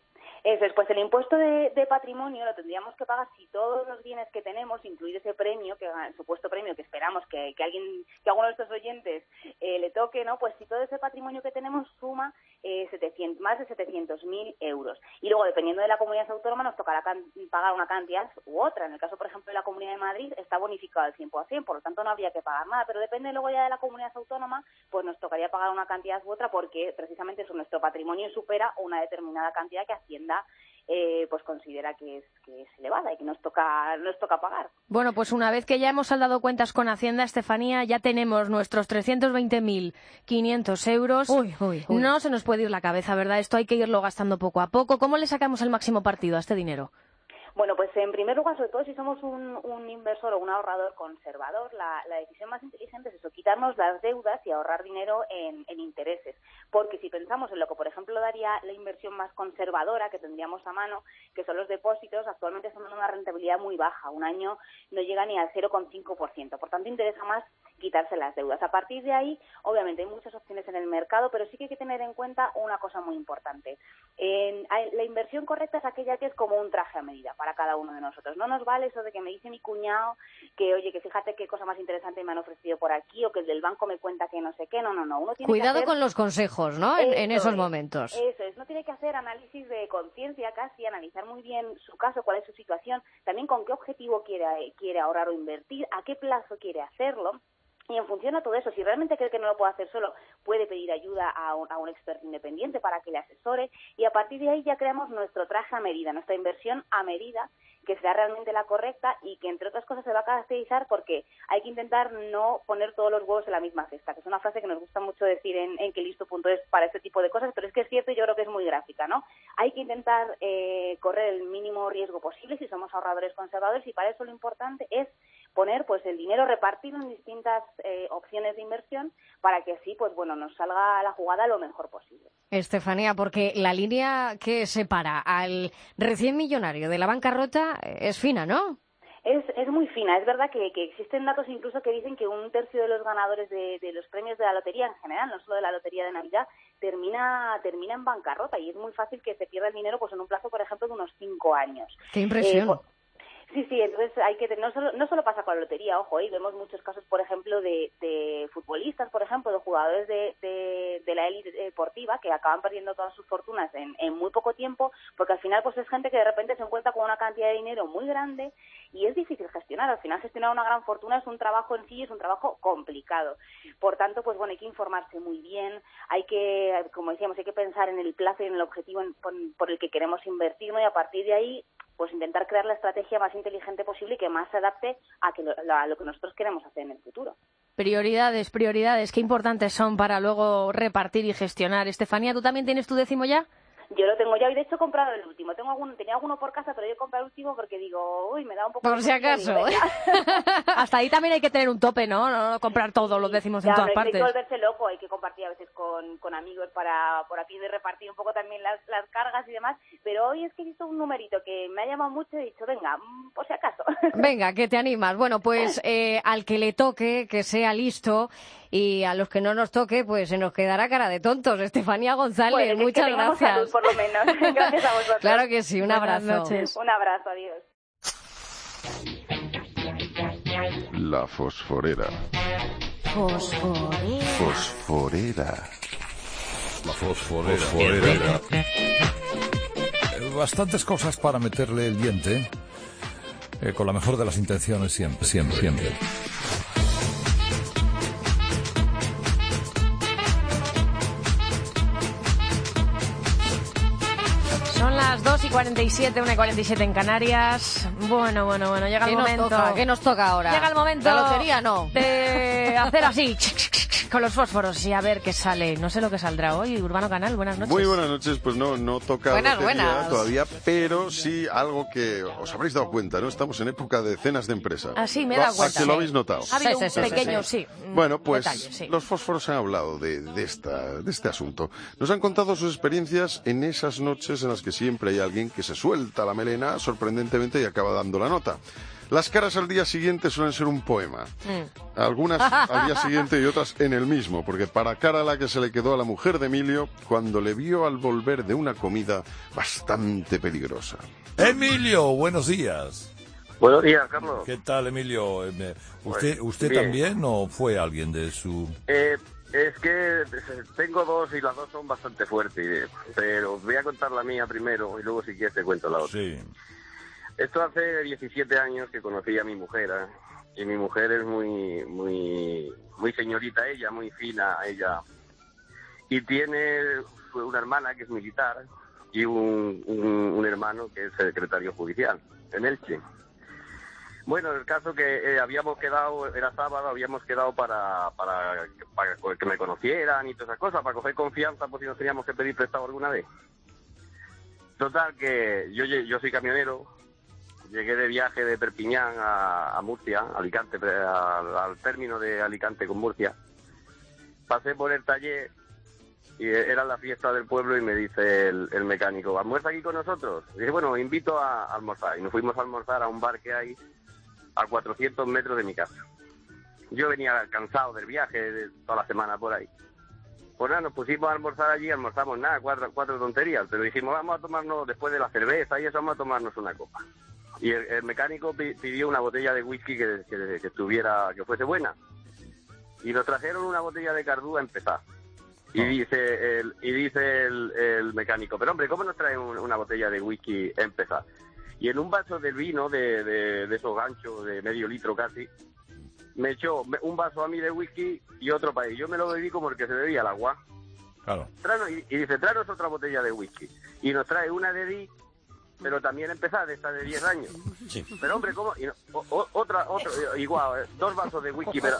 Eso es, pues el impuesto de, de patrimonio lo tendríamos que pagar si todos los bienes que tenemos, incluido ese premio, que el supuesto premio que esperamos que, que alguien, que alguno de estos oyentes eh, le toque, ¿no? Pues si todo ese patrimonio que tenemos suma eh, setecientos, más de setecientos mil euros. Y luego, dependiendo de la comunidad autónoma, nos tocará can, pagar una cantidad u otra. En el caso, por ejemplo, de la Comunidad de Madrid, está bonificado al cien por ciento, por lo tanto no habría que pagar nada. Pero depende luego ya de la comunidad autónoma, pues nos tocaría pagar una cantidad u otra porque precisamente eso, nuestro patrimonio supera una determinada cantidad que Hacienda Eh, pues considera que es, que es elevada y que nos toca, nos toca pagar. Bueno, pues una vez que ya hemos saldado cuentas con Hacienda, Estefanía, ya tenemos nuestros trescientos veinte mil quinientos euros. Uy, uy, uy. No se nos puede ir la cabeza, ¿verdad? Esto hay que irlo gastando poco a poco. ¿Cómo le sacamos el máximo partido a este dinero? Bueno, pues en primer lugar, sobre todo si somos un, un inversor o un ahorrador conservador, la, la decisión más inteligente es eso, quitarnos las deudas y ahorrar dinero en, en intereses. Porque si pensamos en lo que, por ejemplo, daría la inversión más conservadora que tendríamos a mano, que son los depósitos, actualmente están dando una rentabilidad muy baja. Un año no llega ni al cero coma cinco por ciento. Por tanto, interesa más quitarse las deudas. A partir de ahí, obviamente, hay muchas opciones en el mercado, pero sí que hay que tener en cuenta una cosa muy importante. En, la inversión correcta es aquella que es como un traje a medida para cada uno de nosotros. No nos vale eso de que me dice mi cuñado que, oye, que fíjate qué cosa más interesante me han ofrecido por aquí, o que el del banco me cuenta que no sé qué. No, no, no. Uno tiene Cuidado que hacer... con los consejos, ¿no? En, en esos es, momentos. Eso es. No tiene que hacer análisis de conciencia casi, analizar muy bien su caso, cuál es su situación, también con qué objetivo quiere, quiere ahorrar o invertir, a qué plazo quiere hacerlo. Y en función a todo eso, si realmente cree que no lo puede hacer solo, puede pedir ayuda a un, a un experto independiente para que le asesore, y a partir de ahí ya creamos nuestro traje a medida, nuestra inversión a medida, que sea realmente la correcta y que, entre otras cosas, se va a caracterizar porque hay que intentar no poner todos los huevos en la misma cesta, que es una frase que nos gusta mucho decir en, en quelisto punto es para este tipo de cosas, pero es que es cierto y yo creo que es muy gráfica, ¿no? Hay que intentar eh, correr el mínimo riesgo posible si somos ahorradores conservadores, y para eso lo importante es poner pues el dinero repartido en distintas eh, opciones de inversión para que así pues bueno nos salga la jugada lo mejor posible. Estefanía, porque la línea que separa al recién millonario de la bancarrota es fina, ¿no? Es, es muy fina. Es verdad que, que existen datos incluso que dicen que un tercio de los ganadores de, de los premios de la lotería en general, no solo de la lotería de Navidad, termina termina en bancarrota, y es muy fácil que se pierda el dinero pues en un plazo, por ejemplo, de unos cinco años. ¡Qué impresión! Eh, Sí, sí, entonces hay que no solo no solo pasa con la lotería, ojo, y vemos muchos casos, por ejemplo, de, de futbolistas, por ejemplo, de jugadores de, de, de la élite deportiva que acaban perdiendo todas sus fortunas en, en muy poco tiempo, porque al final pues es gente que de repente se encuentra con una cantidad de dinero muy grande y es difícil gestionar. Al final gestionar una gran fortuna es un trabajo en sí, es un trabajo complicado. Por tanto, pues bueno, hay que informarse muy bien, hay que, como decíamos, hay que pensar en el plazo y en el objetivo en, por, por el que queremos invertir, ¿no? Y a partir de ahí pues intentar crear la estrategia más inteligente posible y que más se adapte a, que lo, a lo que nosotros queremos hacer en el futuro. Prioridades, prioridades, qué importantes son para luego repartir y gestionar. Estefanía, ¿tú también tienes tu décimo ya? Yo lo tengo ya, y de hecho he comprado el último. Tengo algún, tenía alguno por casa, pero yo he comprado el último porque digo, uy, me da un poco... Por si acaso. Hasta ahí también hay que tener un tope, ¿no? No, no comprar todos los décimos ya, en todas hay partes. Hay que volverse loco, hay que compartir a veces con, con amigos para por aquí de repartir un poco también las, las cargas y demás. Pero hoy es que he visto un numerito que me ha llamado mucho y he dicho, venga, por si acaso. Venga, que te animas. Bueno, pues eh, al que le toque, que sea listo. Y a los que no nos toque, pues se nos quedará cara de tontos. Estefanía González, bueno, que muchas que gracias. Salud, por lo menos. Gracias a vosotros. Claro que sí, un Buenas abrazo. noches. Un abrazo, adiós. La fosforera. Fosforera. Fosforera. La fosforera. Fosforera. Eh, Bastantes cosas para meterle el diente, eh, con la mejor de las intenciones siempre, siempre, siempre. Son las dos y cuarenta y siete, una y cuarenta y siete en Canarias. Bueno, bueno, bueno, llega el ¿Qué momento. nos toca? ¿Qué nos toca ahora? Llega el momento. La lotería no. De hacer así, con los fósforos y a ver qué sale. No sé lo que saldrá hoy. Urbano Canal, buenas noches. Muy buenas noches, pues no, no toca Buenas, lotería buenas. todavía, pero sí algo que os habréis dado cuenta, ¿no? Estamos en época de cenas de empresa. Ah, sí, me he dado ¿A cuenta. que lo habéis notado? Ha habido Sí, un sí, sí, pequeño, sí, sí. un Bueno, pues detalle, sí. los fósforos han hablado de, de, esta, de este asunto. Nos han contado sus experiencias en esas noches en las que siempre hay alguien que se suelta la melena sorprendentemente y acaba dando la nota. Las caras al día siguiente suelen ser un poema. Mm. Algunas al día siguiente y otras en el mismo, porque para cara la que se le quedó a la mujer de Emilio cuando le vio al volver de una comida bastante peligrosa. Emilio, buenos días. Buenos días, Carlos. ¿Qué tal, Emilio? Eh, ¿Usted, Pues, usted bien. también o fue alguien de su...? Eh, es que tengo dos y las dos son bastante fuertes, pero voy a contar la mía primero y luego si quieres te cuento la otra. Sí. Esto hace diecisiete años que conocí a mi mujer, ¿eh? Y mi mujer es muy, muy, muy señorita ella, muy fina ella, y tiene una hermana que es militar y un, un, un hermano que es secretario judicial en Elche. Bueno, el caso que eh, habíamos quedado, era sábado, habíamos quedado para, para, para que me conocieran y todas esas cosas, para coger confianza por si nos teníamos que pedir prestado alguna vez. Total, que yo, yo soy camionero, llegué de viaje de Perpiñán a, a Murcia, Alicante, al, al término de Alicante con Murcia. Pasé por el taller y era la fiesta del pueblo y me dice el, el mecánico, ¿almuerza aquí con nosotros? Y dije, bueno, invito a, a almorzar. Y nos fuimos a almorzar a un bar que hay a cuatrocientos metros de mi casa. Yo venía cansado del viaje de toda la semana por ahí. Pues nada, nos pusimos a almorzar allí, almorzamos nada, cuatro, cuatro tonterías, pero dijimos, vamos a tomarnos, después de la cerveza y eso, vamos a tomarnos una copa. Y el, el mecánico pidió una botella de whisky que, que, que estuviera, que fuese buena. Y nos trajeron una botella de Cardú a empezar. Y dice el, y dice el, el mecánico, pero hombre, ¿cómo nos traen un, una botella de whisky a empezar? Y en un vaso de vino, de, de, de esos ganchos de medio litro casi, me echó un vaso a mí de whisky y otro para él. Yo me lo bebí como el que se bebía el agua. Claro. Tranos, y, y dice, tráenos otra botella de whisky. Y nos trae una de Di, pero también empezar de esta de diez años. Sí. Pero hombre, ¿cómo? Y no, o, o, otra, otro, igual, dos vasos de whisky, pero...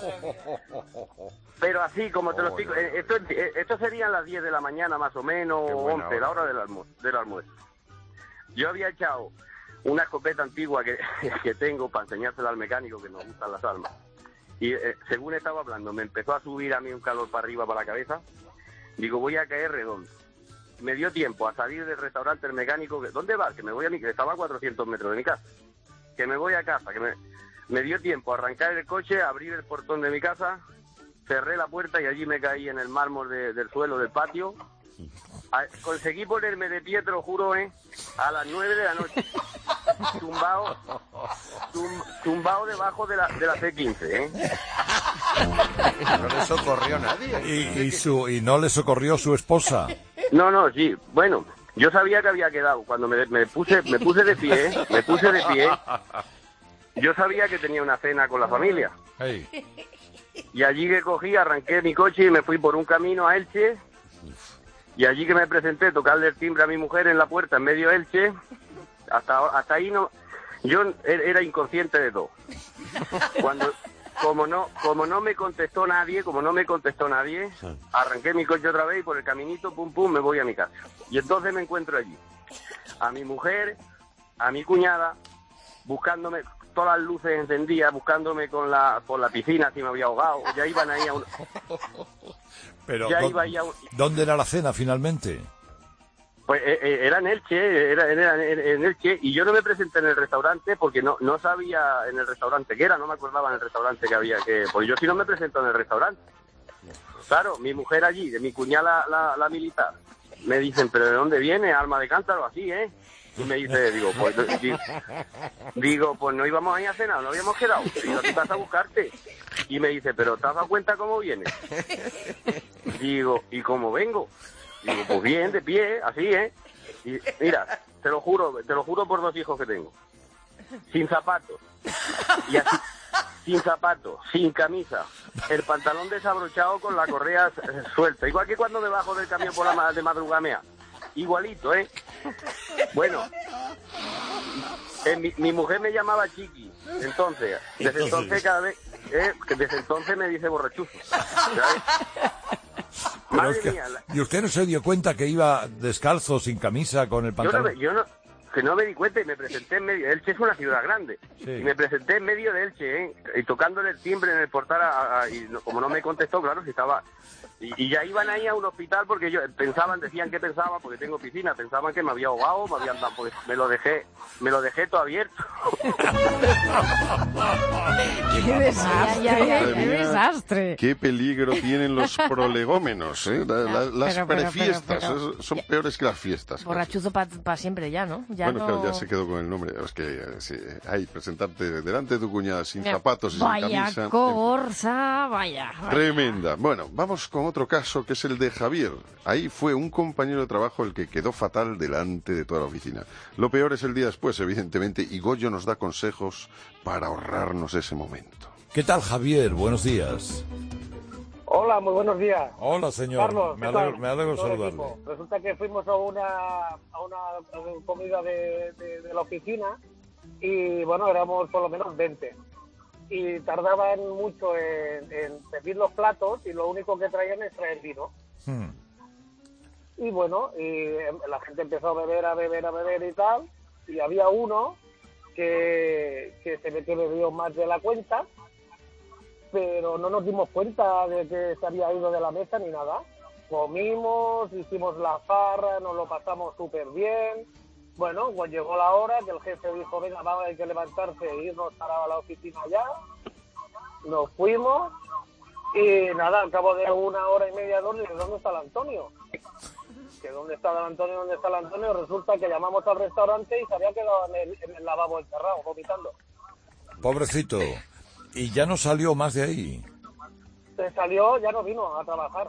Pero así, como te lo explico, esto, esto serían las diez de la mañana más o menos, o once, la hora del, almu del almuerzo. Yo había echado una escopeta antigua que, que tengo para enseñársela al mecánico, que nos gustan las armas. Y eh, según estaba hablando, me empezó a subir a mí un calor para arriba, para la cabeza. Digo, voy a caer redondo. Me dio tiempo a salir del restaurante el mecánico. Que, ¿dónde vas? Que me voy a mi casa. Estaba a cuatrocientos metros de mi casa. Que me voy a casa. Que me, me dio tiempo a arrancar el coche, a abrir el portón de mi casa, cerré la puerta y allí me caí en el mármol de, del suelo del patio. A, conseguí ponerme de pie, te lo juro, ¿eh? A las nueve de la noche. Tumbado, tum, tumbado debajo de la, de la C quince, ¿eh? No le socorrió nadie. ¿Y, y, su, ¿Y no le socorrió su esposa? No, no, sí. Bueno, yo sabía que había quedado. Cuando me, me puse me puse de pie, ¿eh? me puse de pie, yo sabía que tenía una cena con la familia. Hey. Y allí que cogí, arranqué mi coche y me fui por un camino a Elche. Y allí que me presenté, tocarle el timbre a mi mujer en la puerta en medio de Elche. Hasta, hasta ahí no, yo era inconsciente de todo. Cuando, como no, como no me contestó nadie, como no me contestó nadie, arranqué mi coche otra vez y por el caminito, pum pum, me voy a mi casa. Y entonces me encuentro allí, a mi mujer, a mi cuñada, buscándome, todas las luces encendidas, buscándome con la, por la piscina si me había ahogado. Ya iban ahí a un... Pero, ya ¿dó- iba ahí a un... ¿dónde era la cena finalmente? Pues eh, eh, era en Elche, era, era en, en Elche, y yo no me presenté en el restaurante porque no no sabía en el restaurante qué era, no me acordaba en el restaurante que había que... Pues yo sí no me presento en el restaurante. Claro, mi mujer allí, de mi cuñada la, la, la militar, me dicen, ¿pero de dónde viene? Alma de cántaro, así, ¿eh? Y me dice, digo, pues, digo, digo, pues no íbamos a ir a cenar, no habíamos quedado, digo, tú vas a buscarte. Y me dice, ¿pero te has dado cuenta cómo viene? Digo, ¿y cómo vengo? Digo, pues bien, de pie, así, ¿eh? Y mira, te lo juro, te lo juro por dos hijos que tengo. Sin zapatos. Y así, sin zapatos, sin camisa. El pantalón desabrochado con la correa eh, suelta. Igual que cuando me bajo del camión por la ma- de madrugamea. Igualito, ¿eh? Bueno, eh, mi, mi mujer me llamaba Chiqui. Entonces, desde entonces cada vez... Eh, que desde entonces me dice borrachuzo. ¿Sabes? Pero Madre es que- mía, la- ¿Y usted no se dio cuenta que iba descalzo, sin camisa, con el Yo no, pantalón? me- yo no, que no me di cuenta y me presenté en medio. Elche es una ciudad grande. Sí. Y me presenté en medio de Elche, ¿eh? Y tocándole el timbre en el portal, a, a, y no, como no me contestó, claro, si estaba... Y, y ya iban ahí a un hospital porque yo pensaban, decían que pensaba, porque tengo piscina, pensaban que me había ahogado, me habían dado, pues me lo dejé, me lo dejé todo abierto. ¡Qué desastre! Madre ¡Qué mía, desastre! Qué peligro tienen los prolegómenos, ¿eh? La- la- las Pero, pero, prefiestas, pero, es- son peores que las fiestas. Borrachuzo para siempre ya, ¿no? Ya bueno, no... claro, ya se quedó con el nombre. Es que, eh, sí, hay presentarte delante de tu cuñada sin Mira, zapatos y sin Vaya camisa. corza, vaya. vaya. Tremenda. Bueno, vamos con otro caso que es el de Javier. Ahí fue un compañero de trabajo el que quedó fatal delante de toda la oficina. Lo peor es el día después, evidentemente, y Goyo nos da consejos para ahorrarnos ese momento. ¿Qué tal, Javier? Buenos días. Hola, muy buenos días. Hola, señor. Carlos, me ¿qué alegro, tal? me alegro de Todo el saludarle. equipo. Resulta que fuimos a una, a una comida de, de, de la oficina y, bueno, éramos por lo menos veinte. Y tardaban mucho en, en servir los platos y lo único que traían es traer vino. Hmm. Y, bueno, y la gente empezó a beber, a beber, a beber y tal. Y había uno que, que se ve que bebió más de la cuenta, pero no nos dimos cuenta de que se había ido de la mesa ni nada. Comimos, hicimos la farra, nos lo pasamos súper bien. Bueno, pues llegó la hora que el jefe dijo, venga, vamos, hay que levantarse e irnos para la oficina ya. Nos fuimos y nada, al cabo de una hora y media, dos, ¿de dónde está el Antonio? Que dónde está el Antonio, dónde está el Antonio, resulta que llamamos al restaurante y se había quedado en el, en el lavabo encerrado, vomitando. Pobrecito. Y ya no salió más de ahí. Se salió, ya no vino a trabajar.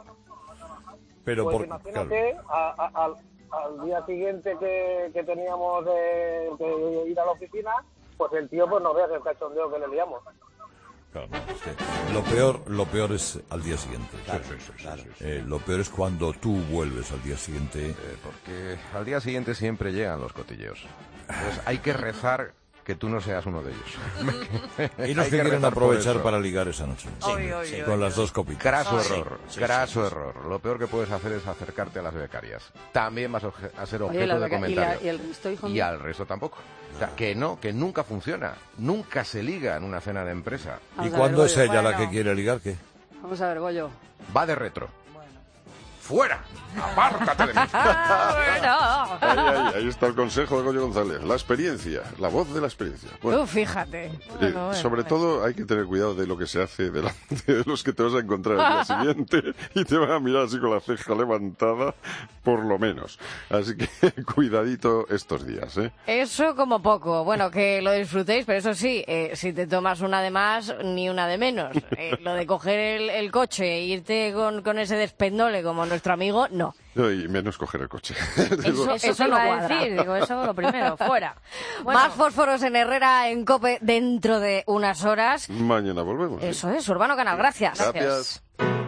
Pero Pues por... imagínate, a- a- al, al día siguiente que, que teníamos eh, que ir a la oficina, pues el tío pues no veas el cachondeo que le liamos. Claro, es que lo peor, lo peor es al día siguiente. Eh, lo peor es cuando tú vuelves al día siguiente. Eh, porque al día siguiente siempre llegan los cotilleos. Entonces hay que rezar que tú no seas uno de ellos. Y los Hay que quieren rezar por aprovechar eso. para ligar esa noche. Sí, Sí, sí, sí, sí. con las dos copitas. Graso Sí, error, sí, graso sí, sí. error. Lo peor que puedes hacer es acercarte a las becarias. También vas a obje- a ser Oye, objeto la de beca- y, comentarios. la- y el resto, hijo Y mío. al resto tampoco. O sea, que no, que nunca funciona. Nunca se liga en una cena de empresa. ¿Y Vamos a cuándo ver, es Goyo, ella la bueno. que quiere ligar? ¿Qué? Vamos a ver, Goyo. Va de retro. ¡Fuera! ¡Apártate de mí! Ahí, ahí, ahí está el consejo de Goyo González. La experiencia, la voz de la experiencia. Bueno, Tú fíjate. eh, Bueno, bueno, sobre bueno. todo hay que tener cuidado de lo que se hace delante de los que te vas a encontrar el día siguiente y te van a mirar así con la ceja levantada, por lo menos. Así que cuidadito estos días, ¿eh? Eso como poco. Bueno, que lo disfrutéis, pero eso sí, eh, si te tomas una de más, ni una de menos. Eh, lo de coger el, el coche e irte con, con ese despendole como nuestro amigo, no. No, y menos coger el coche. Eso, Eso, eso te no iba a cuadra. decir, digo, eso lo primero, fuera. Bueno, Más fósforos en Herrera, en COPE, dentro de unas horas. Mañana volvemos. ¿eh? Eso es, Urbano Canal, gracias. Gracias.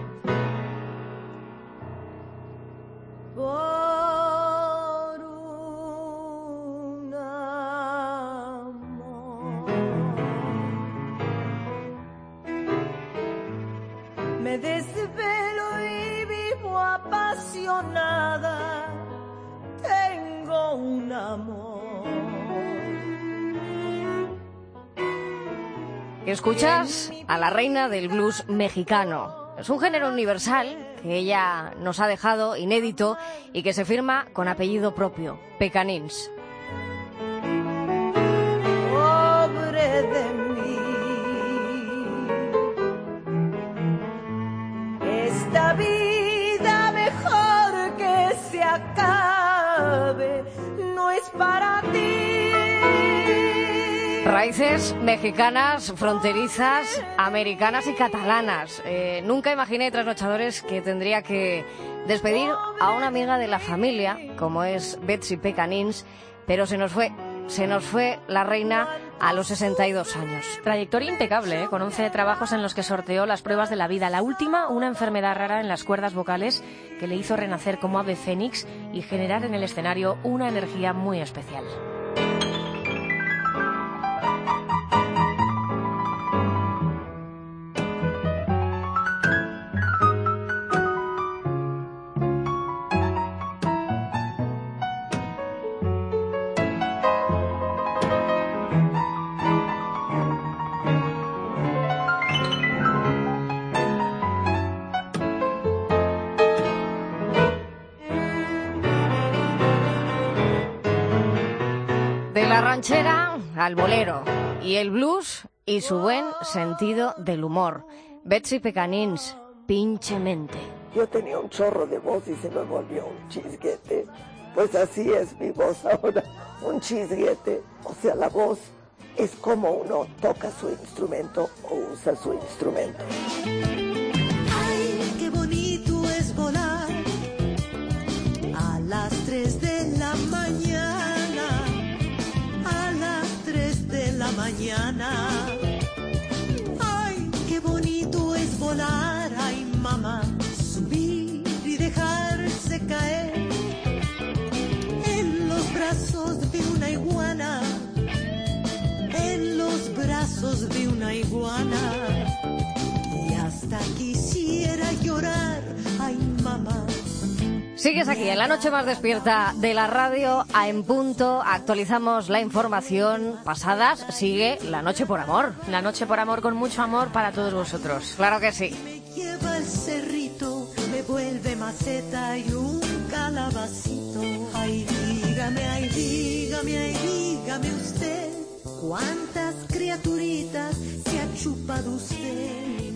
Por un amor. Me desvelo y vivo apasionada. Tengo un amor. Escuchas a la reina del blues mexicano. Es un género universal que ella nos ha dejado inédito y que se firma con apellido propio, Pecanins. Pobre de mí, esta vida mejor que se acabe no es para ti. Raíces mexicanas, fronterizas, americanas y catalanas. Eh, nunca imaginé, trasnochadores, que tendría que despedir a una amiga de la familia, como es Betsy Pecanins, pero se nos fue, se nos fue la reina a los sesenta y dos años. trayectoria impecable, ¿eh? Con once trabajos en los que sorteó las pruebas de la vida. La última, una enfermedad rara en las cuerdas vocales que le hizo renacer como ave fénix y generar en el escenario una energía muy especial. De la ranchera al bolero y el blues y su buen sentido del humor. Betsy Pecanins, Pinchemente. Yo tenía un chorro de voz y se me volvió un chisguete. Pues así es mi voz ahora, un chisguete. O sea, la voz es como uno toca su instrumento o usa su instrumento. Ay, qué bonito es volar a las tres de la mañana, a las tres de la mañana. Ay, qué bonito es volar, ay mamá, subir y dejarse caer en los brazos de una iguana, en los brazos de una iguana. Y hasta quisiera llorar, ay mamá. Sigues aquí en la noche más despierta de la radio, a En Punto. Actualizamos la información. Pasadas sigue La Noche por Amor. La Noche por Amor con mucho amor para todos vosotros. Claro que sí. Me lleva el cerrito, me vuelve maceta y un calabacito. Ay, dígame, ay, dígame, ay, dígame usted, ¿cuántas criaturitas se ha chupado usted?